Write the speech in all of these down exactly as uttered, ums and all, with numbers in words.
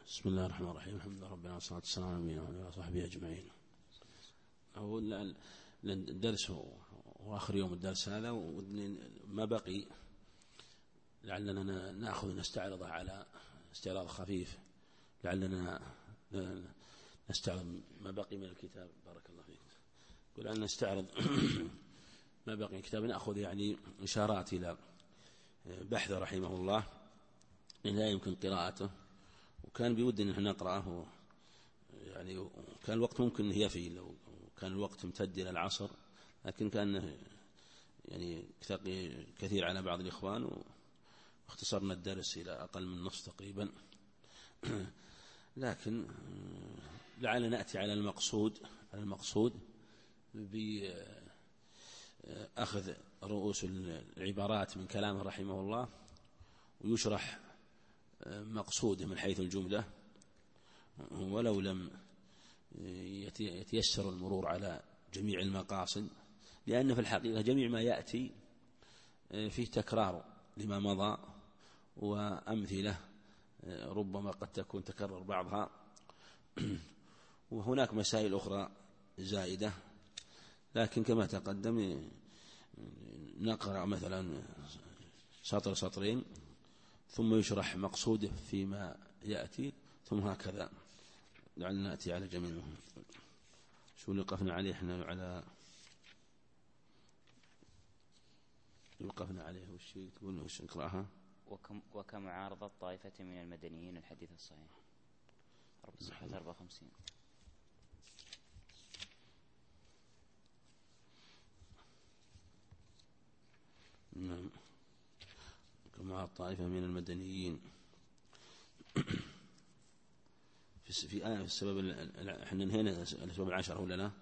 بسم الله الرحمن الرحيم. الحمد لله رب العالمين والصلاة والسلام على نبينا وعلى آله وصحبه أجمعين. أقول الدرس وآخر يوم الدرس هذا ما بقي لعلنا نأخذ نستعرض على استعراض خفيف، لعلنا نستعرض ما بقي من الكتاب. بارك الله فيك. يقول أن نستعرض ما بقي من الكتاب، نأخذ يعني إشارات إلى بحث رحمه الله لا يمكن قراءته، وكان بيود أن احنا نقرأه يعني، وكان الوقت ممكن يفي لو كان الوقت امتد إلى العصر، لكن كان يعني كثير على بعض الإخوان واختصرنا الدرس إلى أقل من نصف تقريبا. لكن لعل نأتي على المقصود على المقصود بأخذ رؤوس العبارات من كلامه رحمه الله، ويشرح مقصوده من حيث الجملة، ولو لم يتيسر المرور على جميع المقاصد، لأن في الحقيقة جميع ما يأتي فيه تكرار لما مضى وأمثلة ربما قد تكون تكرر بعضها، وهناك مسائل أخرى زائدة. لكن كما تقدم نقرأ مثلا سطر سطرين ثم يشرح مقصوده فيما يأتي، ثم هكذا لعلنا نأتي على جميع. شو اللي وقفنا عليه احنا؟ على وقفنا عليه والشيء تقول وش نقرأها؟ وكم وكمعارضة طائفة من المدنيين الحديث الصحيح، صفحة أربعة وخمسين. نعم، مع الطائفة من المدنيين في في آية السبب. احنا انهينا السبب العشر ولا لا؟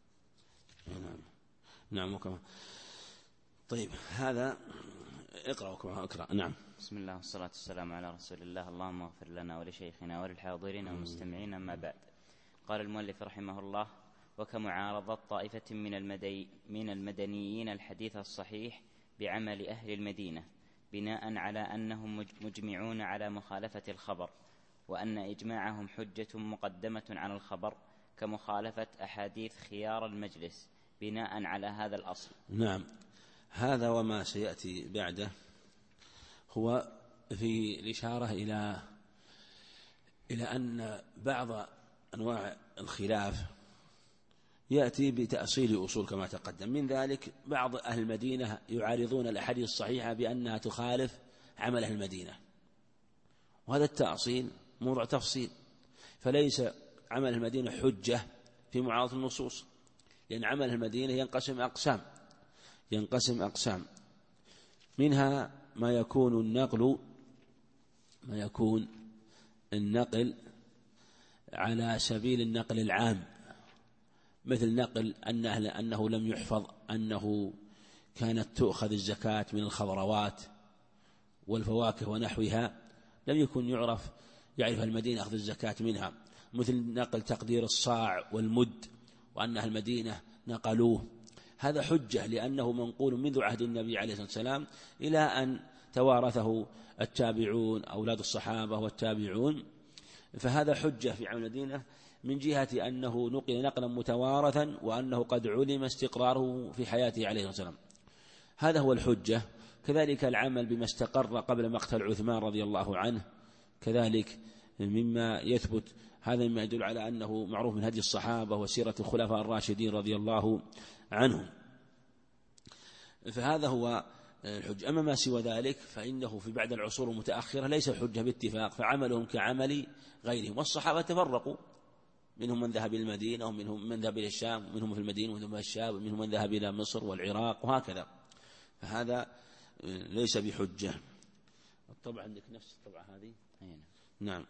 نعم نعم. وكما طيب هذا اقرأ وكما اقرأ. نعم. بسم الله والصلاة والسلام على رسول الله. اللهم اغفر لنا ولشيخنا وللحاضرين والمستمعين. أما بعد، قال المؤلف رحمه الله: وكمعارضة طائفة من المدي من المدنيين الحديث الصحيح بعمل أهل المدينة، بناء على أنهم مجمعون على مخالفة الخبر، وأن إجماعهم حجة مقدمة على الخبر، كمخالفة أحاديث خيار المجلس، بناء على هذا الأصل. نعم، هذا وما سيأتي بعده هو في الإشارة إلى إلى أن بعض أنواع الخلاف يأتي بتأصيل أصول كما تقدم. من ذلك بعض أهل المدينة يعارضون الأحاديث الصحيحة بأنها تخالف عمل أهل المدينة، وهذا التأصيل موضوع تفصيل، فليس عمل المدينة حجة في معارضة النصوص، لأن عمل المدينة ينقسم أقسام ينقسم أقسام منها ما يكون النقل ما يكون النقل على سبيل النقل العام، مثل نقل أنه, أنه لم يحفظ أنه كانت تؤخذ الزكاة من الخضروات والفواكه ونحوها، لم يكن يعرف يعرف المدينة أخذ الزكاة منها، مثل نقل تقدير الصاع والمد وأن المدينة نقلوه. هذا حجة لأنه منقول منذ عهد النبي عليه الصلاة والسلام إلى أن توارثه التابعون أولاد الصحابة والتابعون، فهذا حجة في عمل المدينة من جهة أنه نقل نقلا متوارثا، وأنه قد علم استقراره في حياته عليه الصلاة والسلام. هذا هو الحجة. كذلك العمل بما استقر قبل مقتل عثمان رضي الله عنه، كذلك مما يثبت، هذا مما يدل على أنه معروف من هدي الصحابة وسيرة الخلفاء الراشدين رضي الله عنهم، فهذا هو الحجة. أما ما سوى ذلك فإنه في بعد العصور المتأخرة ليس حجة باتفاق، فعملهم كعمل غيرهم. والصحابة تفرقوا، منهم من ذهب إلى المدينة ومنهم من ذهب إلى الشام، ومنهم في المدينة ومنهم في الشام، ومنهم من ذهب إلى مصر والعراق وهكذا، فهذا ليس بحجة. الطبع عندك نفس الطبعة هذه؟ نعم.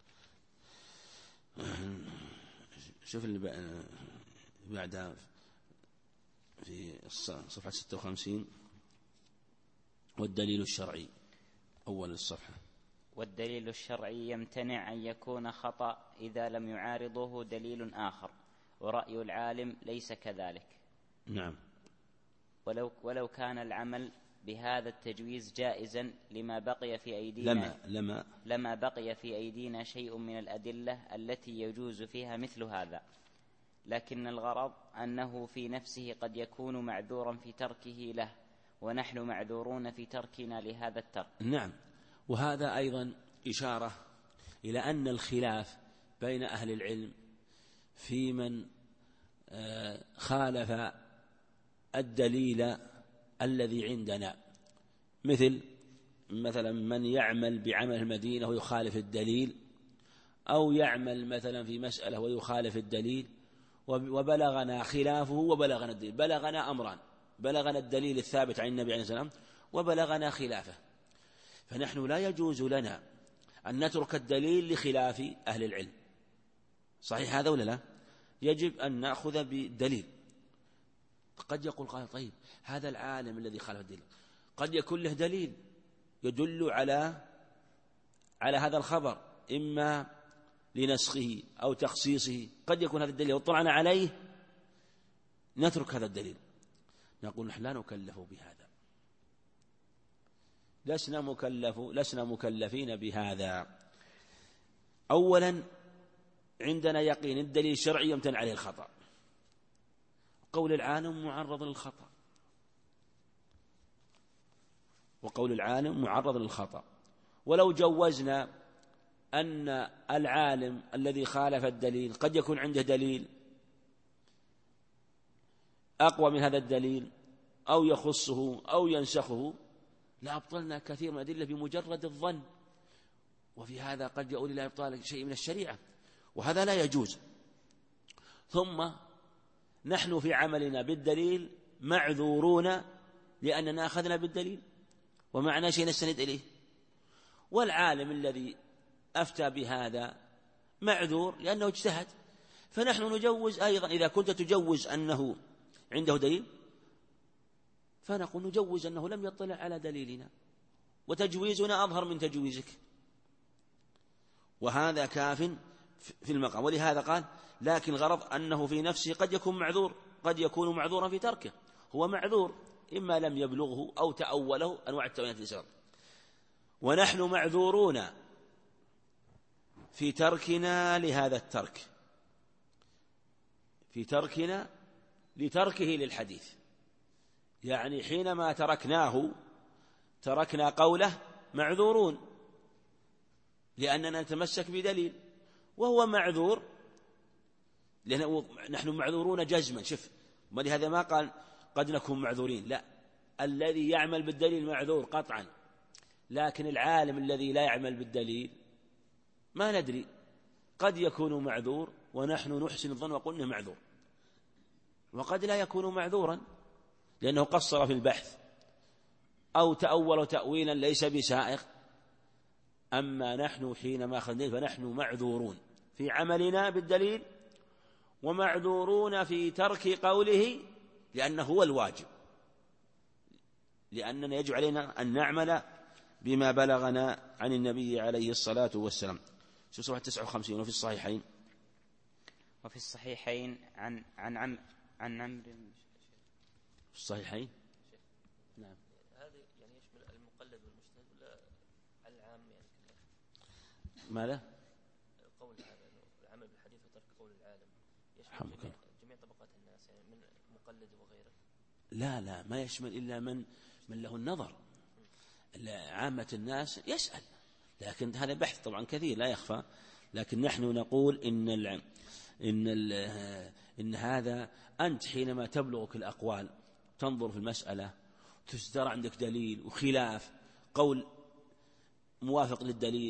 شوف اللي بعدها في صفحة ستة وخمسين: والدليل الشرعي، أول الصفحة. والدليل الشرعي يمتنع أن يكون خطأ إذا لم يعارضه دليل آخر، ورأي العالم ليس كذلك. نعم. ولو, ولو كان العمل بهذا التجويز جائزا لما بقي في أيدينا لما, لما, لما بقي في أيدينا شيء من الأدلة التي يجوز فيها مثل هذا، لكن الغرض أنه في نفسه قد يكون معذورا في تركه له، ونحن معذورون في تركنا لهذا الترك. نعم. وهذا أيضا إشارة إلى أن الخلاف بين أهل العلم في من خالف الدليل الذي عندنا، مثل مثلا من يعمل بعمل المدينة ويخالف الدليل، أو يعمل مثلا في مسألة ويخالف الدليل، وبلغنا خلافه وبلغنا الدليل. بلغنا أمران: بلغنا الدليل الثابت عن النبي عليه الصلاة والسلام، وبلغنا خلافه. فنحن لا يجوز لنا أن نترك الدليل لخلاف أهل العلم. صحيح هذا ولا لا؟ يجب أن نأخذ بالدليل. قد يقول قال طيب هذا العالم الذي خالف الدليل قد يكون له دليل يدل على على هذا الخبر، إما لنسخه أو تخصيصه، قد يكون هذا الدليل وطلعنا عليه نترك هذا الدليل. نقول نحن لا نكلف بهذا، لسنا مكلف لسنا مكلفين بهذا. أولا عندنا يقين الدليل الشرعي يمتنع عليه الخطأ، قول العالم معرض للخطأ، وقول العالم معرض للخطأ. ولو جوزنا أن العالم الذي خالف الدليل قد يكون عنده دليل أقوى من هذا الدليل أو يخصه أو ينسخه، لأبطلنا كثير من الأدلة بمجرد الظن، وفي هذا قد يؤول إلى إبطال شيء من الشريعة، وهذا لا يجوز. ثم نحن في عملنا بالدليل معذورون لأننا أخذنا بالدليل ومعنا شيء نستند إليه، والعالم الذي أفتى بهذا معذور لأنه اجتهد. فنحن نجوز أيضا، إذا كنت تجوز أنه عنده دليل فنقول نجوز أنه لم يطلع على دليلنا، وتجويزنا أظهر من تجويزك، وهذا كاف في المقام. ولهذا قال لكن الغرض أنه في نفسه قد يكون معذور، قد يكون معذورا في تركه. هو معذور إما لم يبلغه أو تأوله، أنواع التأويلات الإسلام. ونحن معذورون في تركنا لهذا الترك، في تركنا لتركه للحديث، يعني حينما تركناه تركنا قوله معذورون لأننا نتمسك بدليل، وهو معذور لأنه نحن معذورون جزما. شوف، ولهذا ما قال قد نكون معذورين، لا، الذي يعمل بالدليل معذور قطعا، لكن العالم الذي لا يعمل بالدليل ما ندري، قد يكون معذور ونحن نحسن الظن وقلنا معذور، وقد لا يكون معذورا لأنه قصر في البحث أو تأول تأويلا ليس بسائغ. أما نحن حينما أخذنا فنحن معذورون في عملنا بالدليل، ومعذورون في ترك قوله لأنه هو الواجب، لأننا يجب علينا أن نعمل بما بلغنا عن النبي عليه الصلاة والسلام. صفحة تسعة وخمسين. وفي الصحيحين وفي الصحيحين عن عن عم عن عمرو في الصحيحين. نعم. هذا يعني يشمل المقلد والمجتهد ولا العام يعني كله؟ ماذا؟ قول هذا العمل بالحديث وترك قول العالم يشمل جميع, جميع طبقات الناس، يعني من مقلد وغيره. لا لا، ما يشمل إلا من من له النظر. عامة الناس يسأل، لكن هذا بحث طبعا كثير لا يخفى. لكن نحن نقول إن ال إن ال إن هذا أنت حينما تبلغك الأقوال تنظر في المسألة تسترى عندك دليل وخلاف قول موافق للدليل،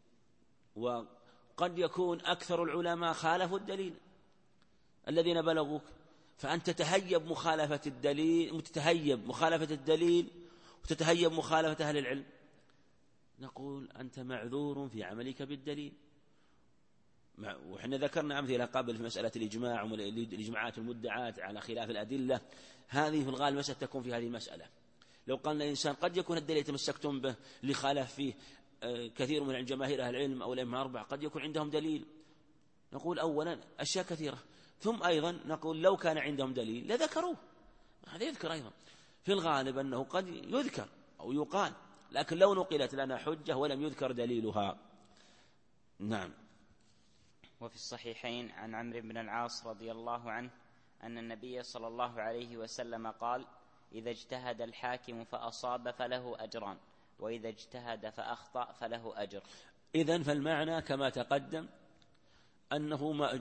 وقد يكون أكثر العلماء خالفوا الدليل الذين بلغوك، فأنت تتهيب مخالفة الدليل تتهيب مخالفة الدليل وتتهيب مخالفة أهل العلم. نقول أنت معذور في عملك بالدليل. وحنا ذكرنا أمثلة قبل في مسألة الإجماع والإجماعات المدعاة على خلاف الأدلة، هذه في الغالب مسألة تكون في هذه المسألة. لو قال الإنسان قد يكون الدليل تمسكتم به لخالف فيه كثير من جماهير أهل العلم أو الأئمة أربعة، قد يكون عندهم دليل. نقول أولا أشياء كثيرة، ثم أيضا نقول لو كان عندهم دليل لذكروه، هذا يذكر أيضا. في الغالب أنه قد يذكر أو يقال، لكن لو نقلت لنا حجة ولم يذكر دليلها. نعم. وفي الصحيحين عن عمرو بن العاص رضي الله عنه أن النبي صلى الله عليه وسلم قال: إذا اجتهد الحاكم فأصاب فله أجران، وإذا اجتهد فأخطأ فله أجر. إذن فالمعنى كما تقدم أنه ما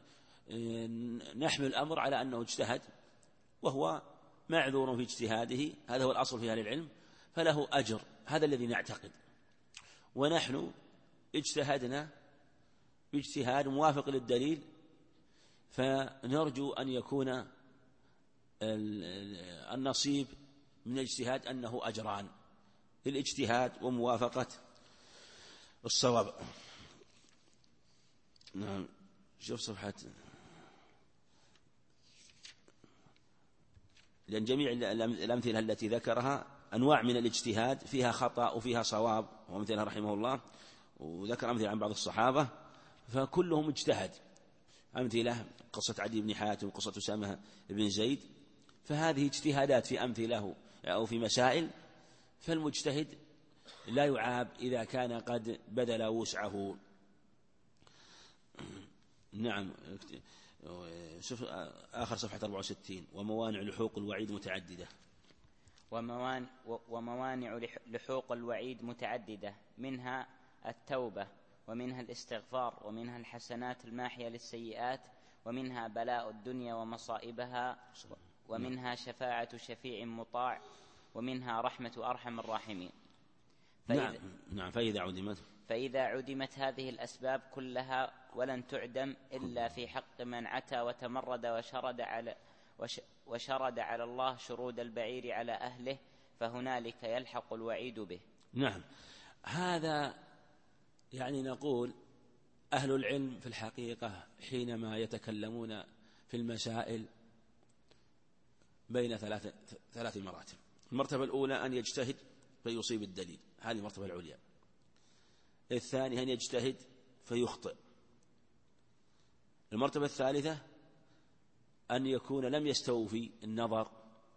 نحمل الأمر على أنه اجتهد وهو معذور في اجتهاده، هذا هو الأصل في أهل العلم، فله أجر، هذا الذي نعتقد. ونحن اجتهدنا باجتهاد موافق للدليل، فنرجو أن يكون النصيب من الاجتهاد أنه أجران للاجتهاد وموافقة الصواب. نعم. شوف صفحة، لأن جميع الأمثلة التي ذكرها أنواع من الاجتهاد، فيها خطأ وفيها صواب ومثلها رحمه الله، وذكر أمثلة عن بعض الصحابة فكلهم اجتهد. أمثلة قصة عدي بن حاتم، قصة أسامة بن زيد، فهذه اجتهادات في أمثلة أو في مسائل، فالمجتهد لا يعاب إذا كان قد بذل وسعه. نعم. آخر صفحة أربعة وستين. وموانع لحوق الوعيد متعددة. وموانع لحوق الوعيد متعددة، منها التوبة، ومنها الاستغفار، ومنها الحسنات الماحية للسيئات، ومنها بلاء الدنيا ومصائبها، ومنها شفاعة شفيع مطاع، ومنها رحمة أرحم الراحمين. نعم. نعم. فإذا عدمت فإذا عدمت هذه الأسباب كلها ولن تعدم إلا في حق من عتى وتمرد وشرد على وشرد على الله شرود البعير على أهله، فهنالك يلحق الوعيد به. نعم. هذا يعني نقول أهل العلم في الحقيقة حينما يتكلمون في المسائل بين ثلاث ثلاث مراتب. المرتبة الأولى أن يجتهد فيصيب الدليل، هذه المرتبة العليا. الثانية أن يجتهد فيخطئ. المرتبة الثالثة أن يكون لم يستوفي النظر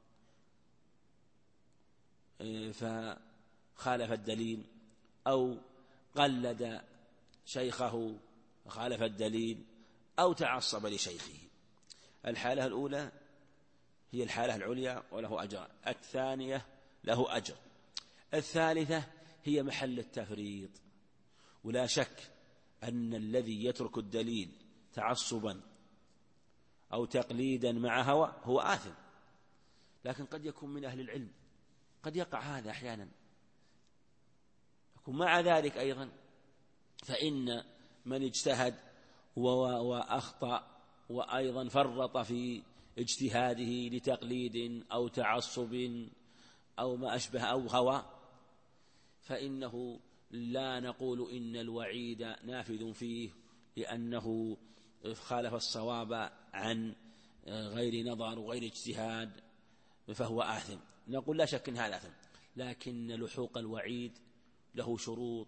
فخالف الدليل، أو قلد شيخه فخالف الدليل، أو تعصب لشيخه. الحالة الأولى هي الحالة العليا وله أجر، الثانية له أجر، الثالثة هي محل التفريط. ولا شك أن الذي يترك الدليل تعصبا أو تقليدا مع هوى هو آثم، لكن قد يكون من أهل العلم، قد يقع هذا أحيانا. ومع ذلك أيضا فإن من اجتهد وأخطأ وأيضا فرط في اجتهاده لتقليد أو تعصب أو ما أشبه أو هوى، فإنه لا نقول إن الوعيد نافذ فيه لأنه خالف الصواب عن غير نظر وغير اجتهاد فهو آثم. نقول لا شك إن هذا آثم، لكن لحوق الوعيد له شروط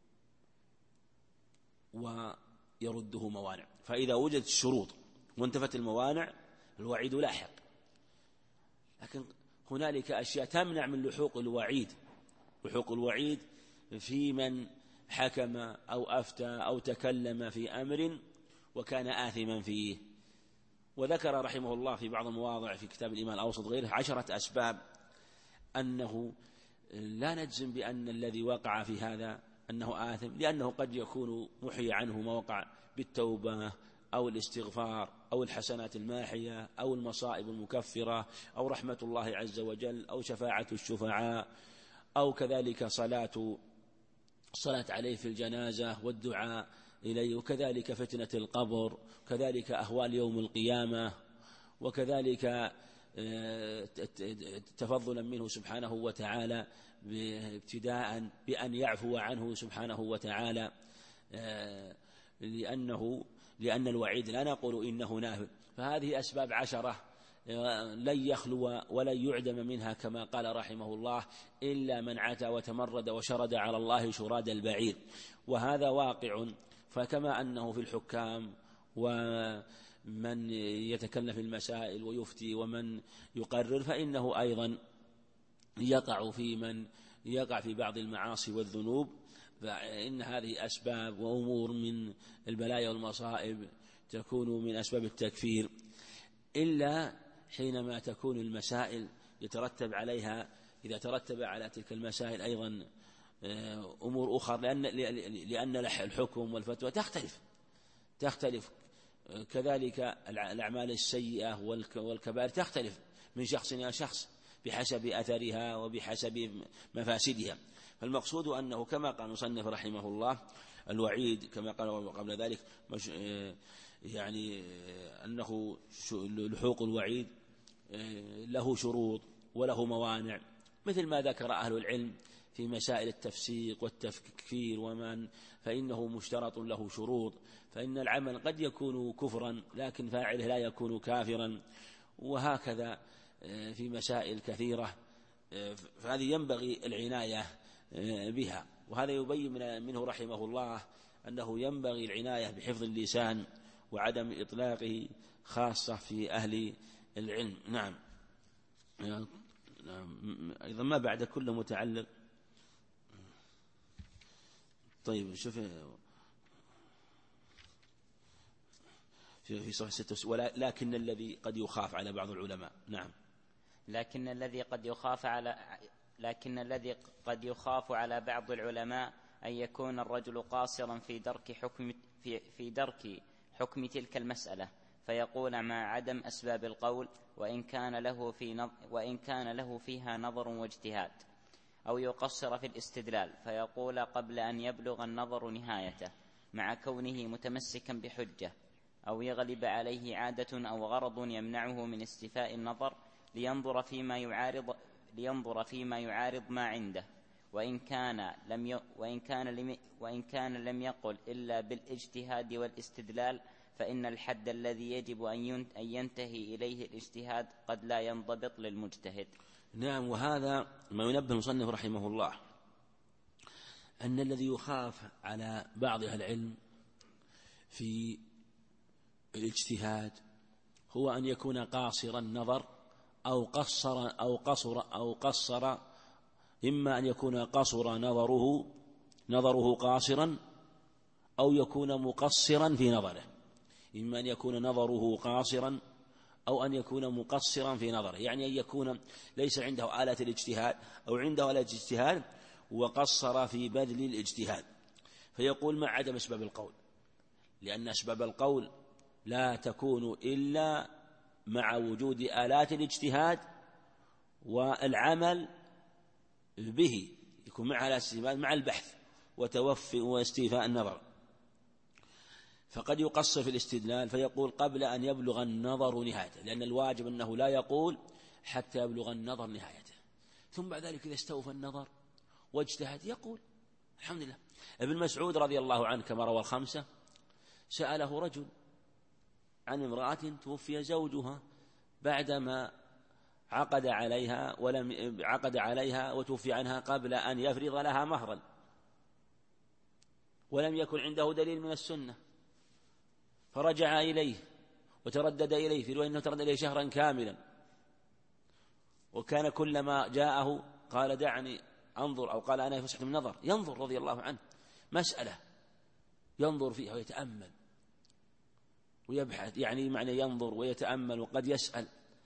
ويرده موانع، فإذا وجدت الشروط وانتفت الموانع الوعيد لاحق. لكن هنالك أشياء تمنع من لحوق الوعيد. لحوق الوعيد في من حكم أو أفتى أو تكلم في أمر وكان آثما فيه. وذكر رحمه الله في بعض المواضع في كتاب الإيمان الأوسط غيره عشرة أسباب أنه لا نجزم بأن الذي وقع في هذا أنه آثم، لأنه قد يكون محي عنه ما وقع بالتوبة أو الاستغفار أو الحسنات الماحية أو المصائب المكفرة أو رحمة الله عز وجل أو شفاعة الشفعاء أو كذلك صلاة الصلاة عليه في الجنازة والدعاء إليه، وكذلك فتنة القبر، كذلك أهوال يوم القيامة، وكذلك تفضلا منه سبحانه وتعالى ابتداء بأن يعفو عنه سبحانه وتعالى، لأنه لأن الوعيد لا نقول إنه نافذ. فهذه أسباب عشرة لن يخلو ولن يعدم منها كما قال رحمه الله إلا من عتى وتمرد وشرد على الله شراد البعير، وهذا واقع. فكما أنه في الحكام ومن يتكلم في المسائل ويفتي ومن يقرر، فإنه أيضا يقع في من يقع في بعض المعاصي والذنوب، فإن هذه أسباب وأمور من البلايا والمصائب تكون من أسباب التكفير، إلا حينما تكون المسائل يترتب عليها، إذا ترتب على تلك المسائل أيضا أمور أخرى، لأن لأن الحكم والفتوى تختلف تختلف كذلك الأعمال السيئة والكبائر تختلف من شخص إلى شخص بحسب أثرها وبحسب مفاسدها. فالمقصود أنه كما قال المصنف رحمه الله الوعيد كما قال قبل ذلك يعني أنه لحوق الوعيد له شروط وله موانع، مثل ما ذكر أهل العلم في مسائل التفسيق والتكفير ومن فإنه مشترط له شروط، فإن العمل قد يكون كفرا لكن فاعله لا يكون كافرا، وهكذا في مسائل كثيرة، فهذه ينبغي العناية بها. وهذا يبين منه رحمه الله أنه ينبغي العناية بحفظ اللسان وعدم إطلاقه خاصة في أهل العلم. نعم. أيضا ما بعد كل متعلق. طيب شوف في صفحة ستة، ولكن الذي قد يخاف على بعض العلماء. نعم. لكن الذي قد يخاف على لكن الذي قد يخاف على بعض العلماء أن يكون الرجل قاصرا في درك حكم في, في درك حكم تلك المسألة، فيقول مع عدم أسباب القول وإن كان له في وإن كان له فيها نظر واجتهاد، أو يقصر في الاستدلال فيقول قبل أن يبلغ النظر نهايته مع كونه متمسكا بحجة، أو يغلب عليه عادة أو غرض يمنعه من استيفاء النظر لينظر فيما يعارض لينظر فيما يعارض ما عنده، وإن كان لم ي... وإن كان لم... وإن كان لم يقل إلا بالاجتهاد والاستدلال، فإن الحد الذي يجب أن ينتهي إليه الاجتهاد قد لا ينضبط للمجتهد. نعم. وهذا ما ينبه المصنف رحمه الله أن الذي يخاف على بعض أهل العلم في الاجتهاد هو أن يكون قاصر النظر أو قصر أو قصر أو قصر إما أن يكون قصر نظره نظره قاصرا أو يكون مقصرا في نظره، إما أن يكون نظره قاصرا أو أن يكون مقصرا في نظره، يعني أن يكون ليس عنده آلة الاجتهاد أو عنده آلة الاجتهاد وقصر في بذل الاجتهاد، فيقول مع عدم أسباب القول، لأن أسباب القول لا تكون إلا مع وجود آلات الاجتهاد والعمل به، يكون مع الاستفادة مع البحث وتوفي واستيفاء النظر. فقد يقصر في الاستدلال فيقول قبل أن يبلغ النظر نهايته، لأن الواجب أنه لا يقول حتى يبلغ النظر نهايته، ثم بعد ذلك إذا استوفى النظر واجتهد يقول الحمد لله. ابن مسعود رضي الله عنه كما روى الخمسة سأله رجل عن امرأة توفي زوجها بعدما عقد عليها ولم عقد عليها وتوفي عنها قبل أن يفرض لها مهرا، ولم يكن عنده دليل من السنة، فرجع إليه وتردد إليه، في رواية أنه تردد إليه شهرا كاملا، وكان كلما جاءه قال دعني أنظر، أو قال أنا فسحت من نظر، ينظر رضي الله عنه مسألة ينظر فيها ويتأمل ويبحث، يعني معنى ينظر ويتأمل وقد يسأل.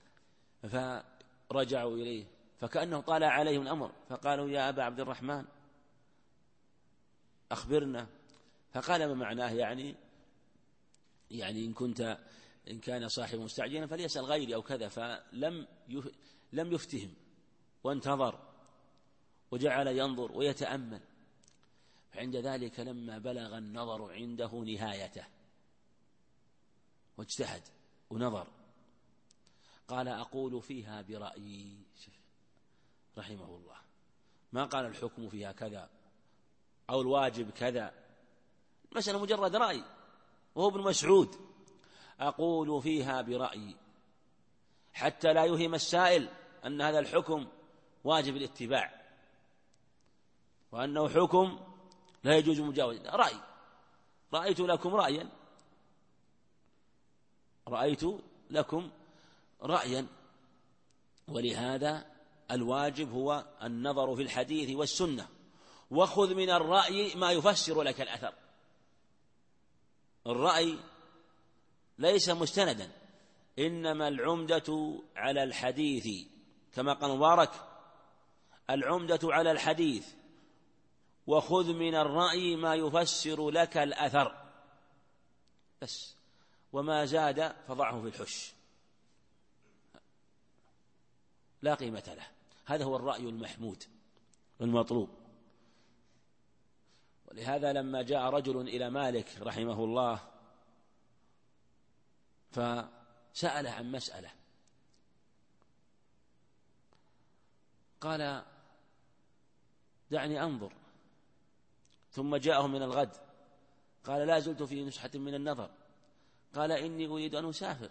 فرجعوا إليه فكأنه طالع عليهم الأمر، فقالوا يا أبا عبد الرحمن أخبرنا، فقال ما معناه يعني يعني إن كنت إن كان صاحب مستعجلا فليسأل غيري أو كذا، فلم لم يفتهم وانتظر وجعل ينظر ويتأمل. فعند ذلك لما بلغ النظر عنده نهايته واجتهد ونظر قال أقول فيها برأيي، رحمه الله ما قال الحكم فيها كذا أو الواجب كذا، المسألة مجرد رأي، وهو ابن مسعود أقول فيها برأيي، حتى لا يوهم السائل أن هذا الحكم واجب الاتباع وأنه حكم لا يجوز مجاوزة، رأي رأيت لكم رأيا رأيت لكم رأيا ولهذا الواجب هو النظر في الحديث والسنة، وخذ من الرأي ما يفسر لك الأثر. الرأي ليس مستندا، إنما العمدة على الحديث، كما قال مبارك: العمدة على الحديث وخذ من الرأي ما يفسر لك الأثر بس، وما زاد فضعه في الحش لا قيمة له. هذا هو الرأي المحمود المطلوب. ولهذا لما جاء رجل إلى مالك رحمه الله فسأله عن مسألة، قال: دعني أنظر. ثم جاءه من الغد قال: لا زلت في نسحة من النظر. قال: إني أريد أن أسافر.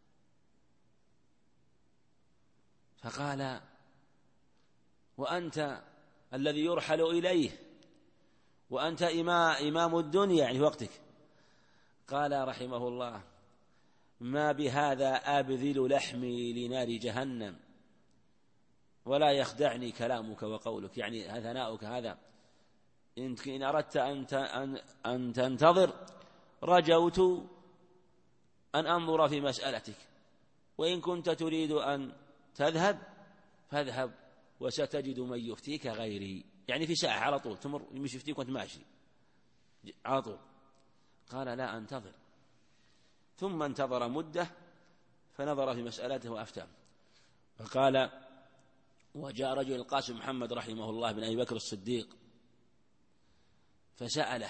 فقال: وأنت الذي يرحل إليه، وأنت إمام الدنيا يعني في وقتك. قال رحمه الله: ما بهذا أبذل لحمي لنار جهنم ولا يخدعني كلامك وقولك، يعني ثناؤك هذا إن أردت أن تنتظر رجوت أن أنظر في مسألتك، وإن كنت تريد أن تذهب فاذهب وستجد من يفتيك غيري، يعني في ساعة على طول تمر مش يفتيك وأنت ماشي على طول. قال: لا أنتظر. ثم انتظر مدة فنظر في مسألته وأفتى. فقال: وجاء رجل القاسم محمد رحمه الله بن أبي بكر الصديق فسأله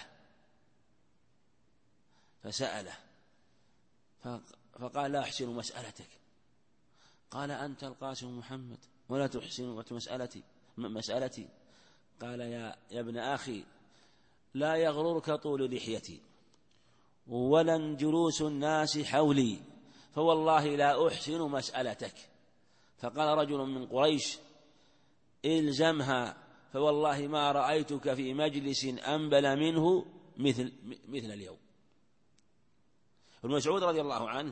فسأله فقال: لا أحسن مسألتك. قال: أنت القاسم محمد ولا تحسن مسألتي مسألتي قال: يا, يا ابن أخي، لا يغررك طول لحيتي ولا جلوس الناس حولي، فوالله لا أحسن مسألتك. فقال رجل من قريش: إلزمها، فوالله ما رأيتك في مجلس أنبل منه مثل, مثل اليوم. ابن مسعود رضي الله عنه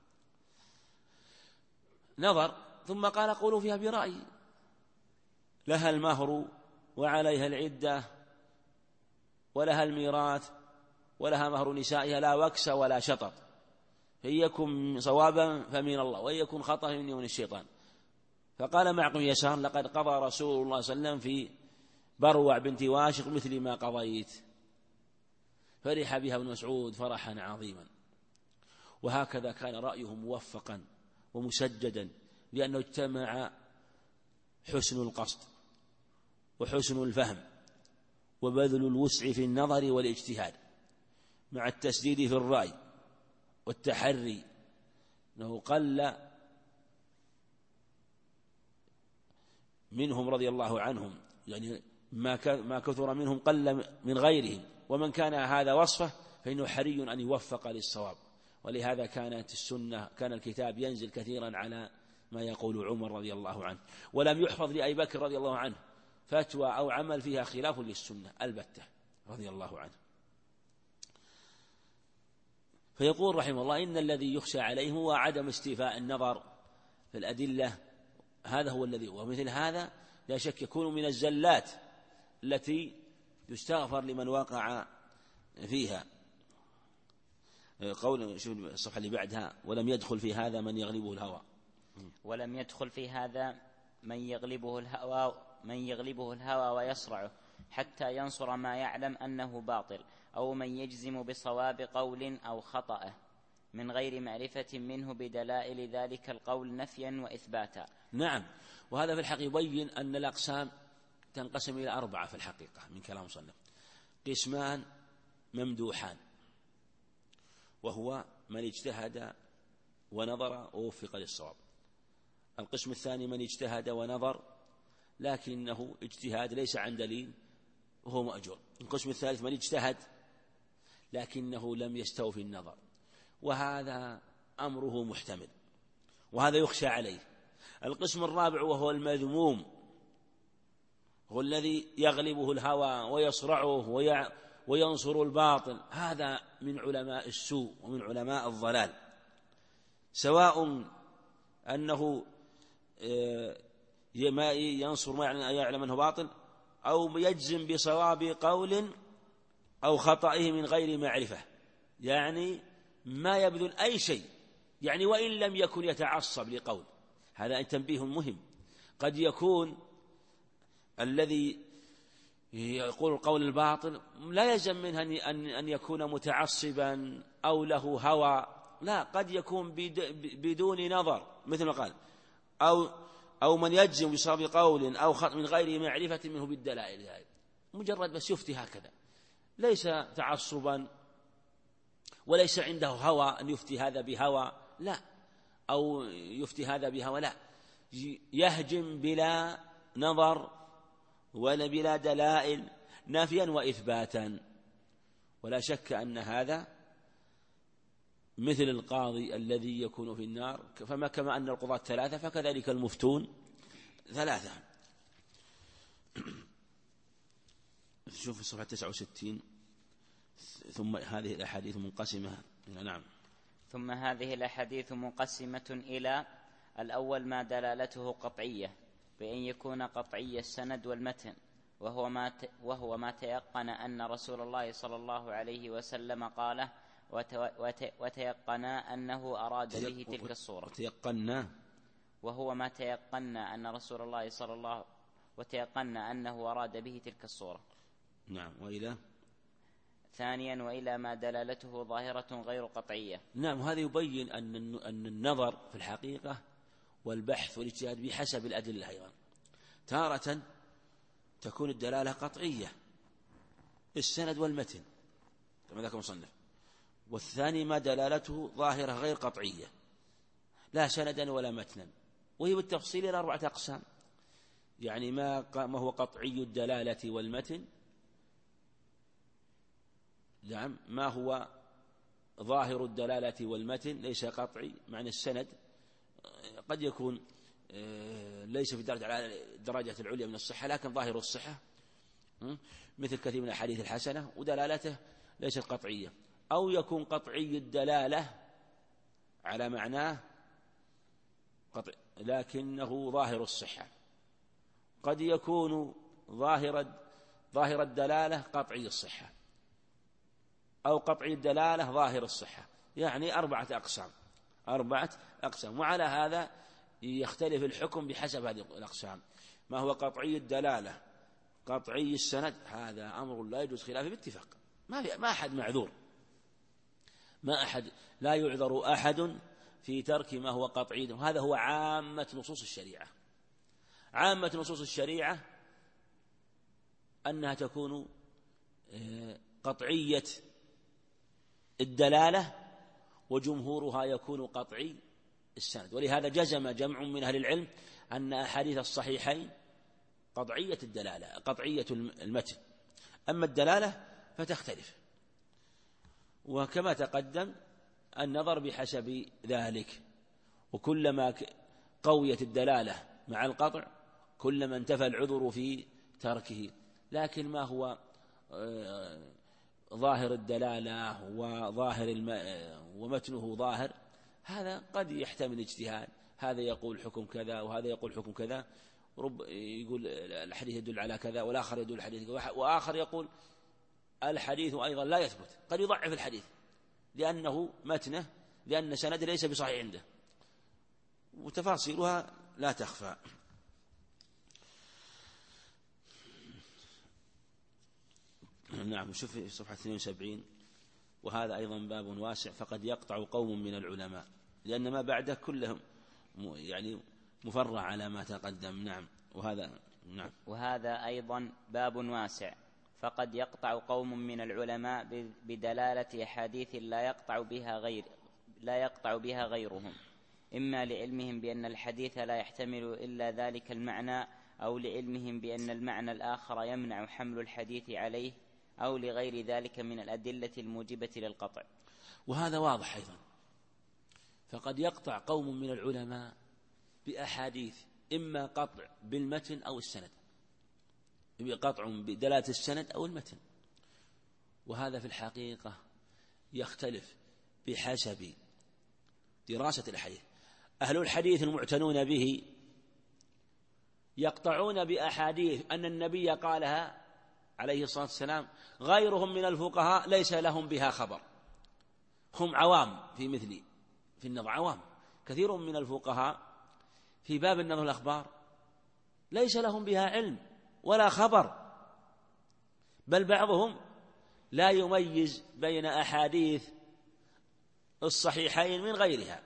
نظر ثم قال: قولوا فيها برأيي، لها المهر وعليها العدة ولها الميراث ولها مهر نسائها لا وكس ولا شطط، فإن يكن صوابا فمن الله وإن يكن خطأ فمني ومن الشيطان. فقال معقل بن يسار: لقد قضى رسول الله صلى الله عليه وسلم في بروع بنت واشق مثل ما قضيت. فرح بها ابن مسعود فرحا عظيما. وهكذا كان رأيه موفقا ومسجدا، لأنه اجتمع حسن القصد وحسن الفهم وبذل الوسع في النظر والاجتهاد مع التسديد في الرأي والتحري. أنه قل منهم رضي الله عنهم، يعني ما كثر منهم قل من غيرهم، ومن كان هذا وصفه فإنه حري أن يوفق للصواب. ولهذا كانت السنة كان الكتاب ينزل كثيرا على ما يقول عمر رضي الله عنه، ولم يحفظ لأبي بكر رضي الله عنه فتوى أو عمل فيها خلاف للسنة البتة رضي الله عنه. فيقول رحمه الله: إن الذي يخشى عليه هو عدم استيفاء النظر في الأدلة، هذا هو الذي، ومثل هذا لا شك يكون من الزلات التي يستغفر لمن وقع فيها. قول شوف الصفحة اللي بعدها: ولم يدخل في هذا من يغلبه الهوى. ولم يدخل في هذا من يغلبه الهوى من يغلبه الهوى ويصرعه حتى ينصر ما يعلم أنه باطل، أو من يجزم بصواب قول أو خطأه من غير معرفة منه بدلائل ذلك القول نفيا وإثباتا. نعم، وهذا في الحقيقة يبين أن الأقسام تنقسم إلى أربعة في الحقيقة من كلام صنف: قسمان ممدوحان، وهو من اجتهد ونظر ووفق للصواب. القسم الثاني من اجتهد ونظر لكنه اجتهاد ليس عن دليل وهو مأجور. القسم الثالث من اجتهد لكنه لم يستوفي النظر، وهذا أمره محتمل وهذا يخشى عليه. القسم الرابع وهو المذموم، هو الذي يغلبه الهوى ويصرعه وينصر الباطل، هذا من علماء السوء ومن علماء الضلال، سواء أنه ما ينصر ما يعلم أنه باطل، أو يجزم بصواب قول أو خطئه من غير معرفة، يعني ما يبذل أي شيء، يعني وإن لم يكن يتعصب لقول. هذا تنبيه مهم. قد يكون الذي يقول القول الباطل لا يلزم منه أن يكون متعصبا أو له هوى، لا، قد يكون بدون نظر، مثل ما قال أو أو من يجزم بصواب قول أو خطأ من غير معرفة منه بالدلائل، مجرد بس يفتي هكذا، ليس تعصبا وليس عنده هوى أن يفتي هذا بهوى، لا، أو يفتي هذا بهوى، لا، يهجم بلا نظر ولا بلا دلائل، نافيا وإثباتا. ولا شك أن هذا مثل القاضي الذي يكون في النار، فما كما أن القضاة ثلاثة فكذلك المفتون ثلاثة. شوف في صفحة تسعة وستين. ثم هذه الأحاديث منقسمة. نعم. ثم هذه الأحاديث منقسمة إلى: الأول ما دلالته قطعية بأن يكون قطعي السند والمتن، وهو ما وهو ما تيقن أن رسول الله صلى الله عليه وسلم قاله، وتيقنا أنه أراد به تلك الصورة. وتيقنا وهو ما تيقنا أن رسول الله صلى الله وتيقنا أنه أراد به تلك الصورة. نعم. وإلى ثانيا: وإلى ما دلالته ظاهرة غير قطعية. نعم. وهذا يبين أن أن النظر في الحقيقة والبحث والاجتهاد بحسب الأدلة أيضا. تارة تكون الدلالة قطعية، السند والمتن كما ذكر المصنف، والثاني ما دلالته ظاهرة غير قطعية، لا سندا ولا متنا، وهي بالتفصيل إلى أربعة أقسام. يعني ما ما هو قطعي الدلالة والمتن، نعم، ما هو ظاهر الدلالة والمتن ليس قطعي، معنى السند قد يكون ليس في درجة العليا من الصحة لكن ظاهر الصحة، مثل كثير من الأحاديث الحسنة ودلالته ليست قطعية، أو يكون قطعي الدلالة على معناه قطع لكنه ظاهر الصحة. قد يكون ظاهر ظاهر الدلالة قطعي الصحة، أو قطعي الدلالة ظاهر الصحة، يعني أربعة أقسام أربعة أقسام وعلى هذا يختلف الحكم بحسب هذه الأقسام. ما هو قطعي الدلالة قطعي السند، هذا أمر لا يجوز خلافه باتفاق، ما في ما أحد معذور، ما أحد لا يعذر أحد في ترك ما هو قطعي، وهذا هو عامة نصوص الشريعة. عامة نصوص الشريعة أنها تكون قطعية الدلالة، وجمهورها يكون قطعي السند. ولهذا جزم جمع من أهل العلم أن أحاديث الصحيحين قطعية الدلالة قطعية المتن، أما الدلالة فتختلف. وكما تقدم النظر بحسب ذلك، وكلما قويت الدلالة مع القطع كلما انتفى العذر في تركه. لكن ما هو ظاهر الدلالة وظاهر الم... ومتنه ظاهر، هذا قد يحتمل اجتهاد، هذا يقول حكم كذا وهذا يقول حكم كذا، رب يقول الحديث يدل على كذا والآخر يدل الحديث، وآخر يقول الحديث أيضا لا يثبت، قد يضعف الحديث لأنه متنه لأن سنده ليس بصحيح عنده، وتفاصيلها لا تخفى. نعم. شوف في صفحة اثنين وسبعين. وهذا أيضا باب واسع، فقد يقطع قوم من العلماء، لأن ما بعده كلهم يعني مفرع على ما تقدم. نعم. وهذا نعم. وهذا أيضا باب واسع، فقد يقطع قوم من العلماء بدلالة أحاديث لا يقطع بها غير لا يقطع بها غيرهم، إما لعلمهم بأن الحديث لا يحتمل إلا ذلك المعنى، أو لعلمهم بأن المعنى الآخر يمنع حمل الحديث عليه، أو لغير ذلك من الأدلة الموجبة للقطع. وهذا واضح أيضا، فقد يقطع قوم من العلماء بأحاديث إما قطع بالمتن أو السند، قطع بدلالة السند أو المتن، وهذا في الحقيقة يختلف بحسب دراسة الحديث. أهل الحديث المعتنون به يقطعون بأحاديث أن النبي قالها عليه الصلاة والسلام، غيرهم من الفقهاء ليس لهم بها خبر، هم عوام في مثلي في النظر، عوام كثير من الفقهاء في باب النظر الأخبار ليس لهم بها علم ولا خبر، بل بعضهم لا يميز بين أحاديث الصحيحين من غيرها،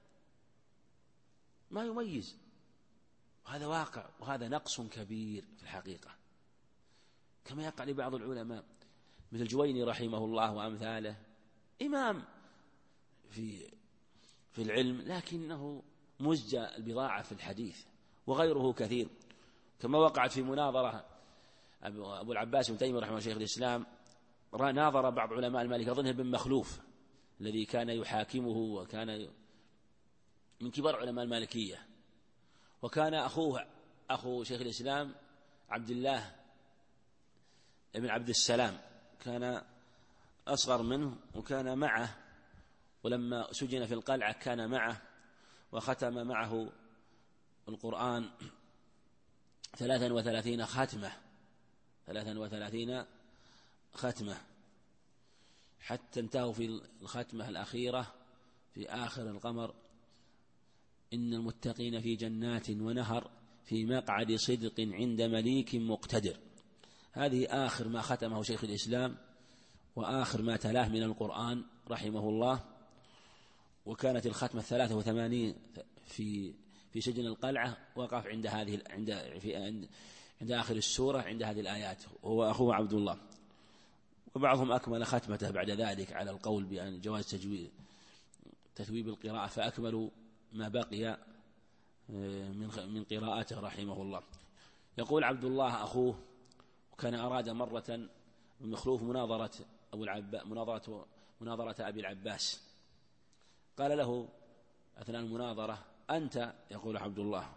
ما يميز، وهذا واقع، وهذا نقص كبير في الحقيقة، كما يقع لبعض العلماء مثل الجويني رحمه الله وأمثاله، إمام في في العلم لكنه مزج البضاعة في الحديث، وغيره كثير، كما وقعت في مناظرة أبو العباس بن تيمية رحمه الله شيخ الإسلام، ناظر بعض علماء المالك أظنه بن مخلوف الذي كان يحاكمه وكان من كبار علماء المالكية، وكان أخوه أخو شيخ الإسلام عبد الله ابن عبد السلام كان أصغر منه وكان معه، ولما سجن في القلعة كان معه وختم معه القرآن ثلاثا وثلاثين ختمة ثلاثا وثلاثين ختمة حتى انتهوا في الختمة الأخيرة في آخر القمر: إن المتقين في جنات ونهر في مقعد صدق عند مليك مقتدر. هذه آخر ما ختمه شيخ الإسلام وآخر ما تلاه من القرآن رحمه الله، وكانت الختمة الثلاثة وثمانين في في سجن القلعة، وقف عند هذه عند في عند, عند آخر السورة عند هذه الآيات، هو أخوه عبد الله. وبعضهم أكمل ختمته بعد ذلك على القول بأن جواز تجويد تثويب القراءة، فأكملوا ما بقي من من قراءته رحمه الله. يقول عبد الله أخوه: وكان أراد مرة مخلوف مناظرة أبو العباس مناظرة مناظرة أبي العباس، قال له أثناء المناظرة: أنت، يقول عبد الله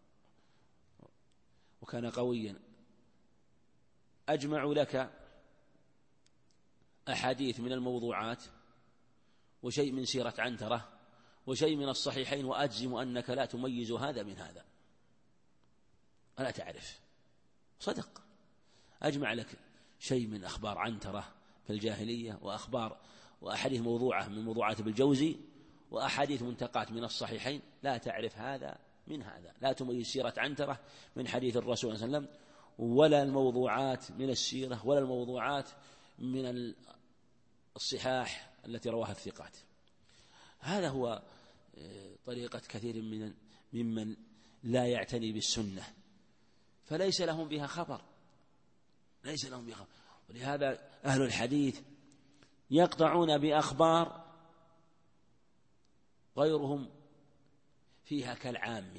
وكان قويا، أجمع لك أحاديث من الموضوعات وشيء من سيرة عنترة وشيء من الصحيحين، وأجزم أنك لا تميز هذا من هذا، ألا تعرف. صدق، أجمع لك شيء من أخبار عنترة في الجاهلية وأخبار وأحاديث موضوعة من موضوعات بالجوزي وأحاديث منتقات من الصحيحين، لا تعرف هذا من هذا، لا تميز سيرة عنترة من حديث الرسول صلى الله عليه وسلم، ولا الموضوعات من السيرة ولا الموضوعات من الصحاح التي رواها الثقات. هذا هو طريقة كثير من ممن لا يعتني بالسنة، فليس لهم بها خبر، ليس لهم بها خبر. ولهذا أهل الحديث يقطعون بأخبار غيرهم فيها كالعامي،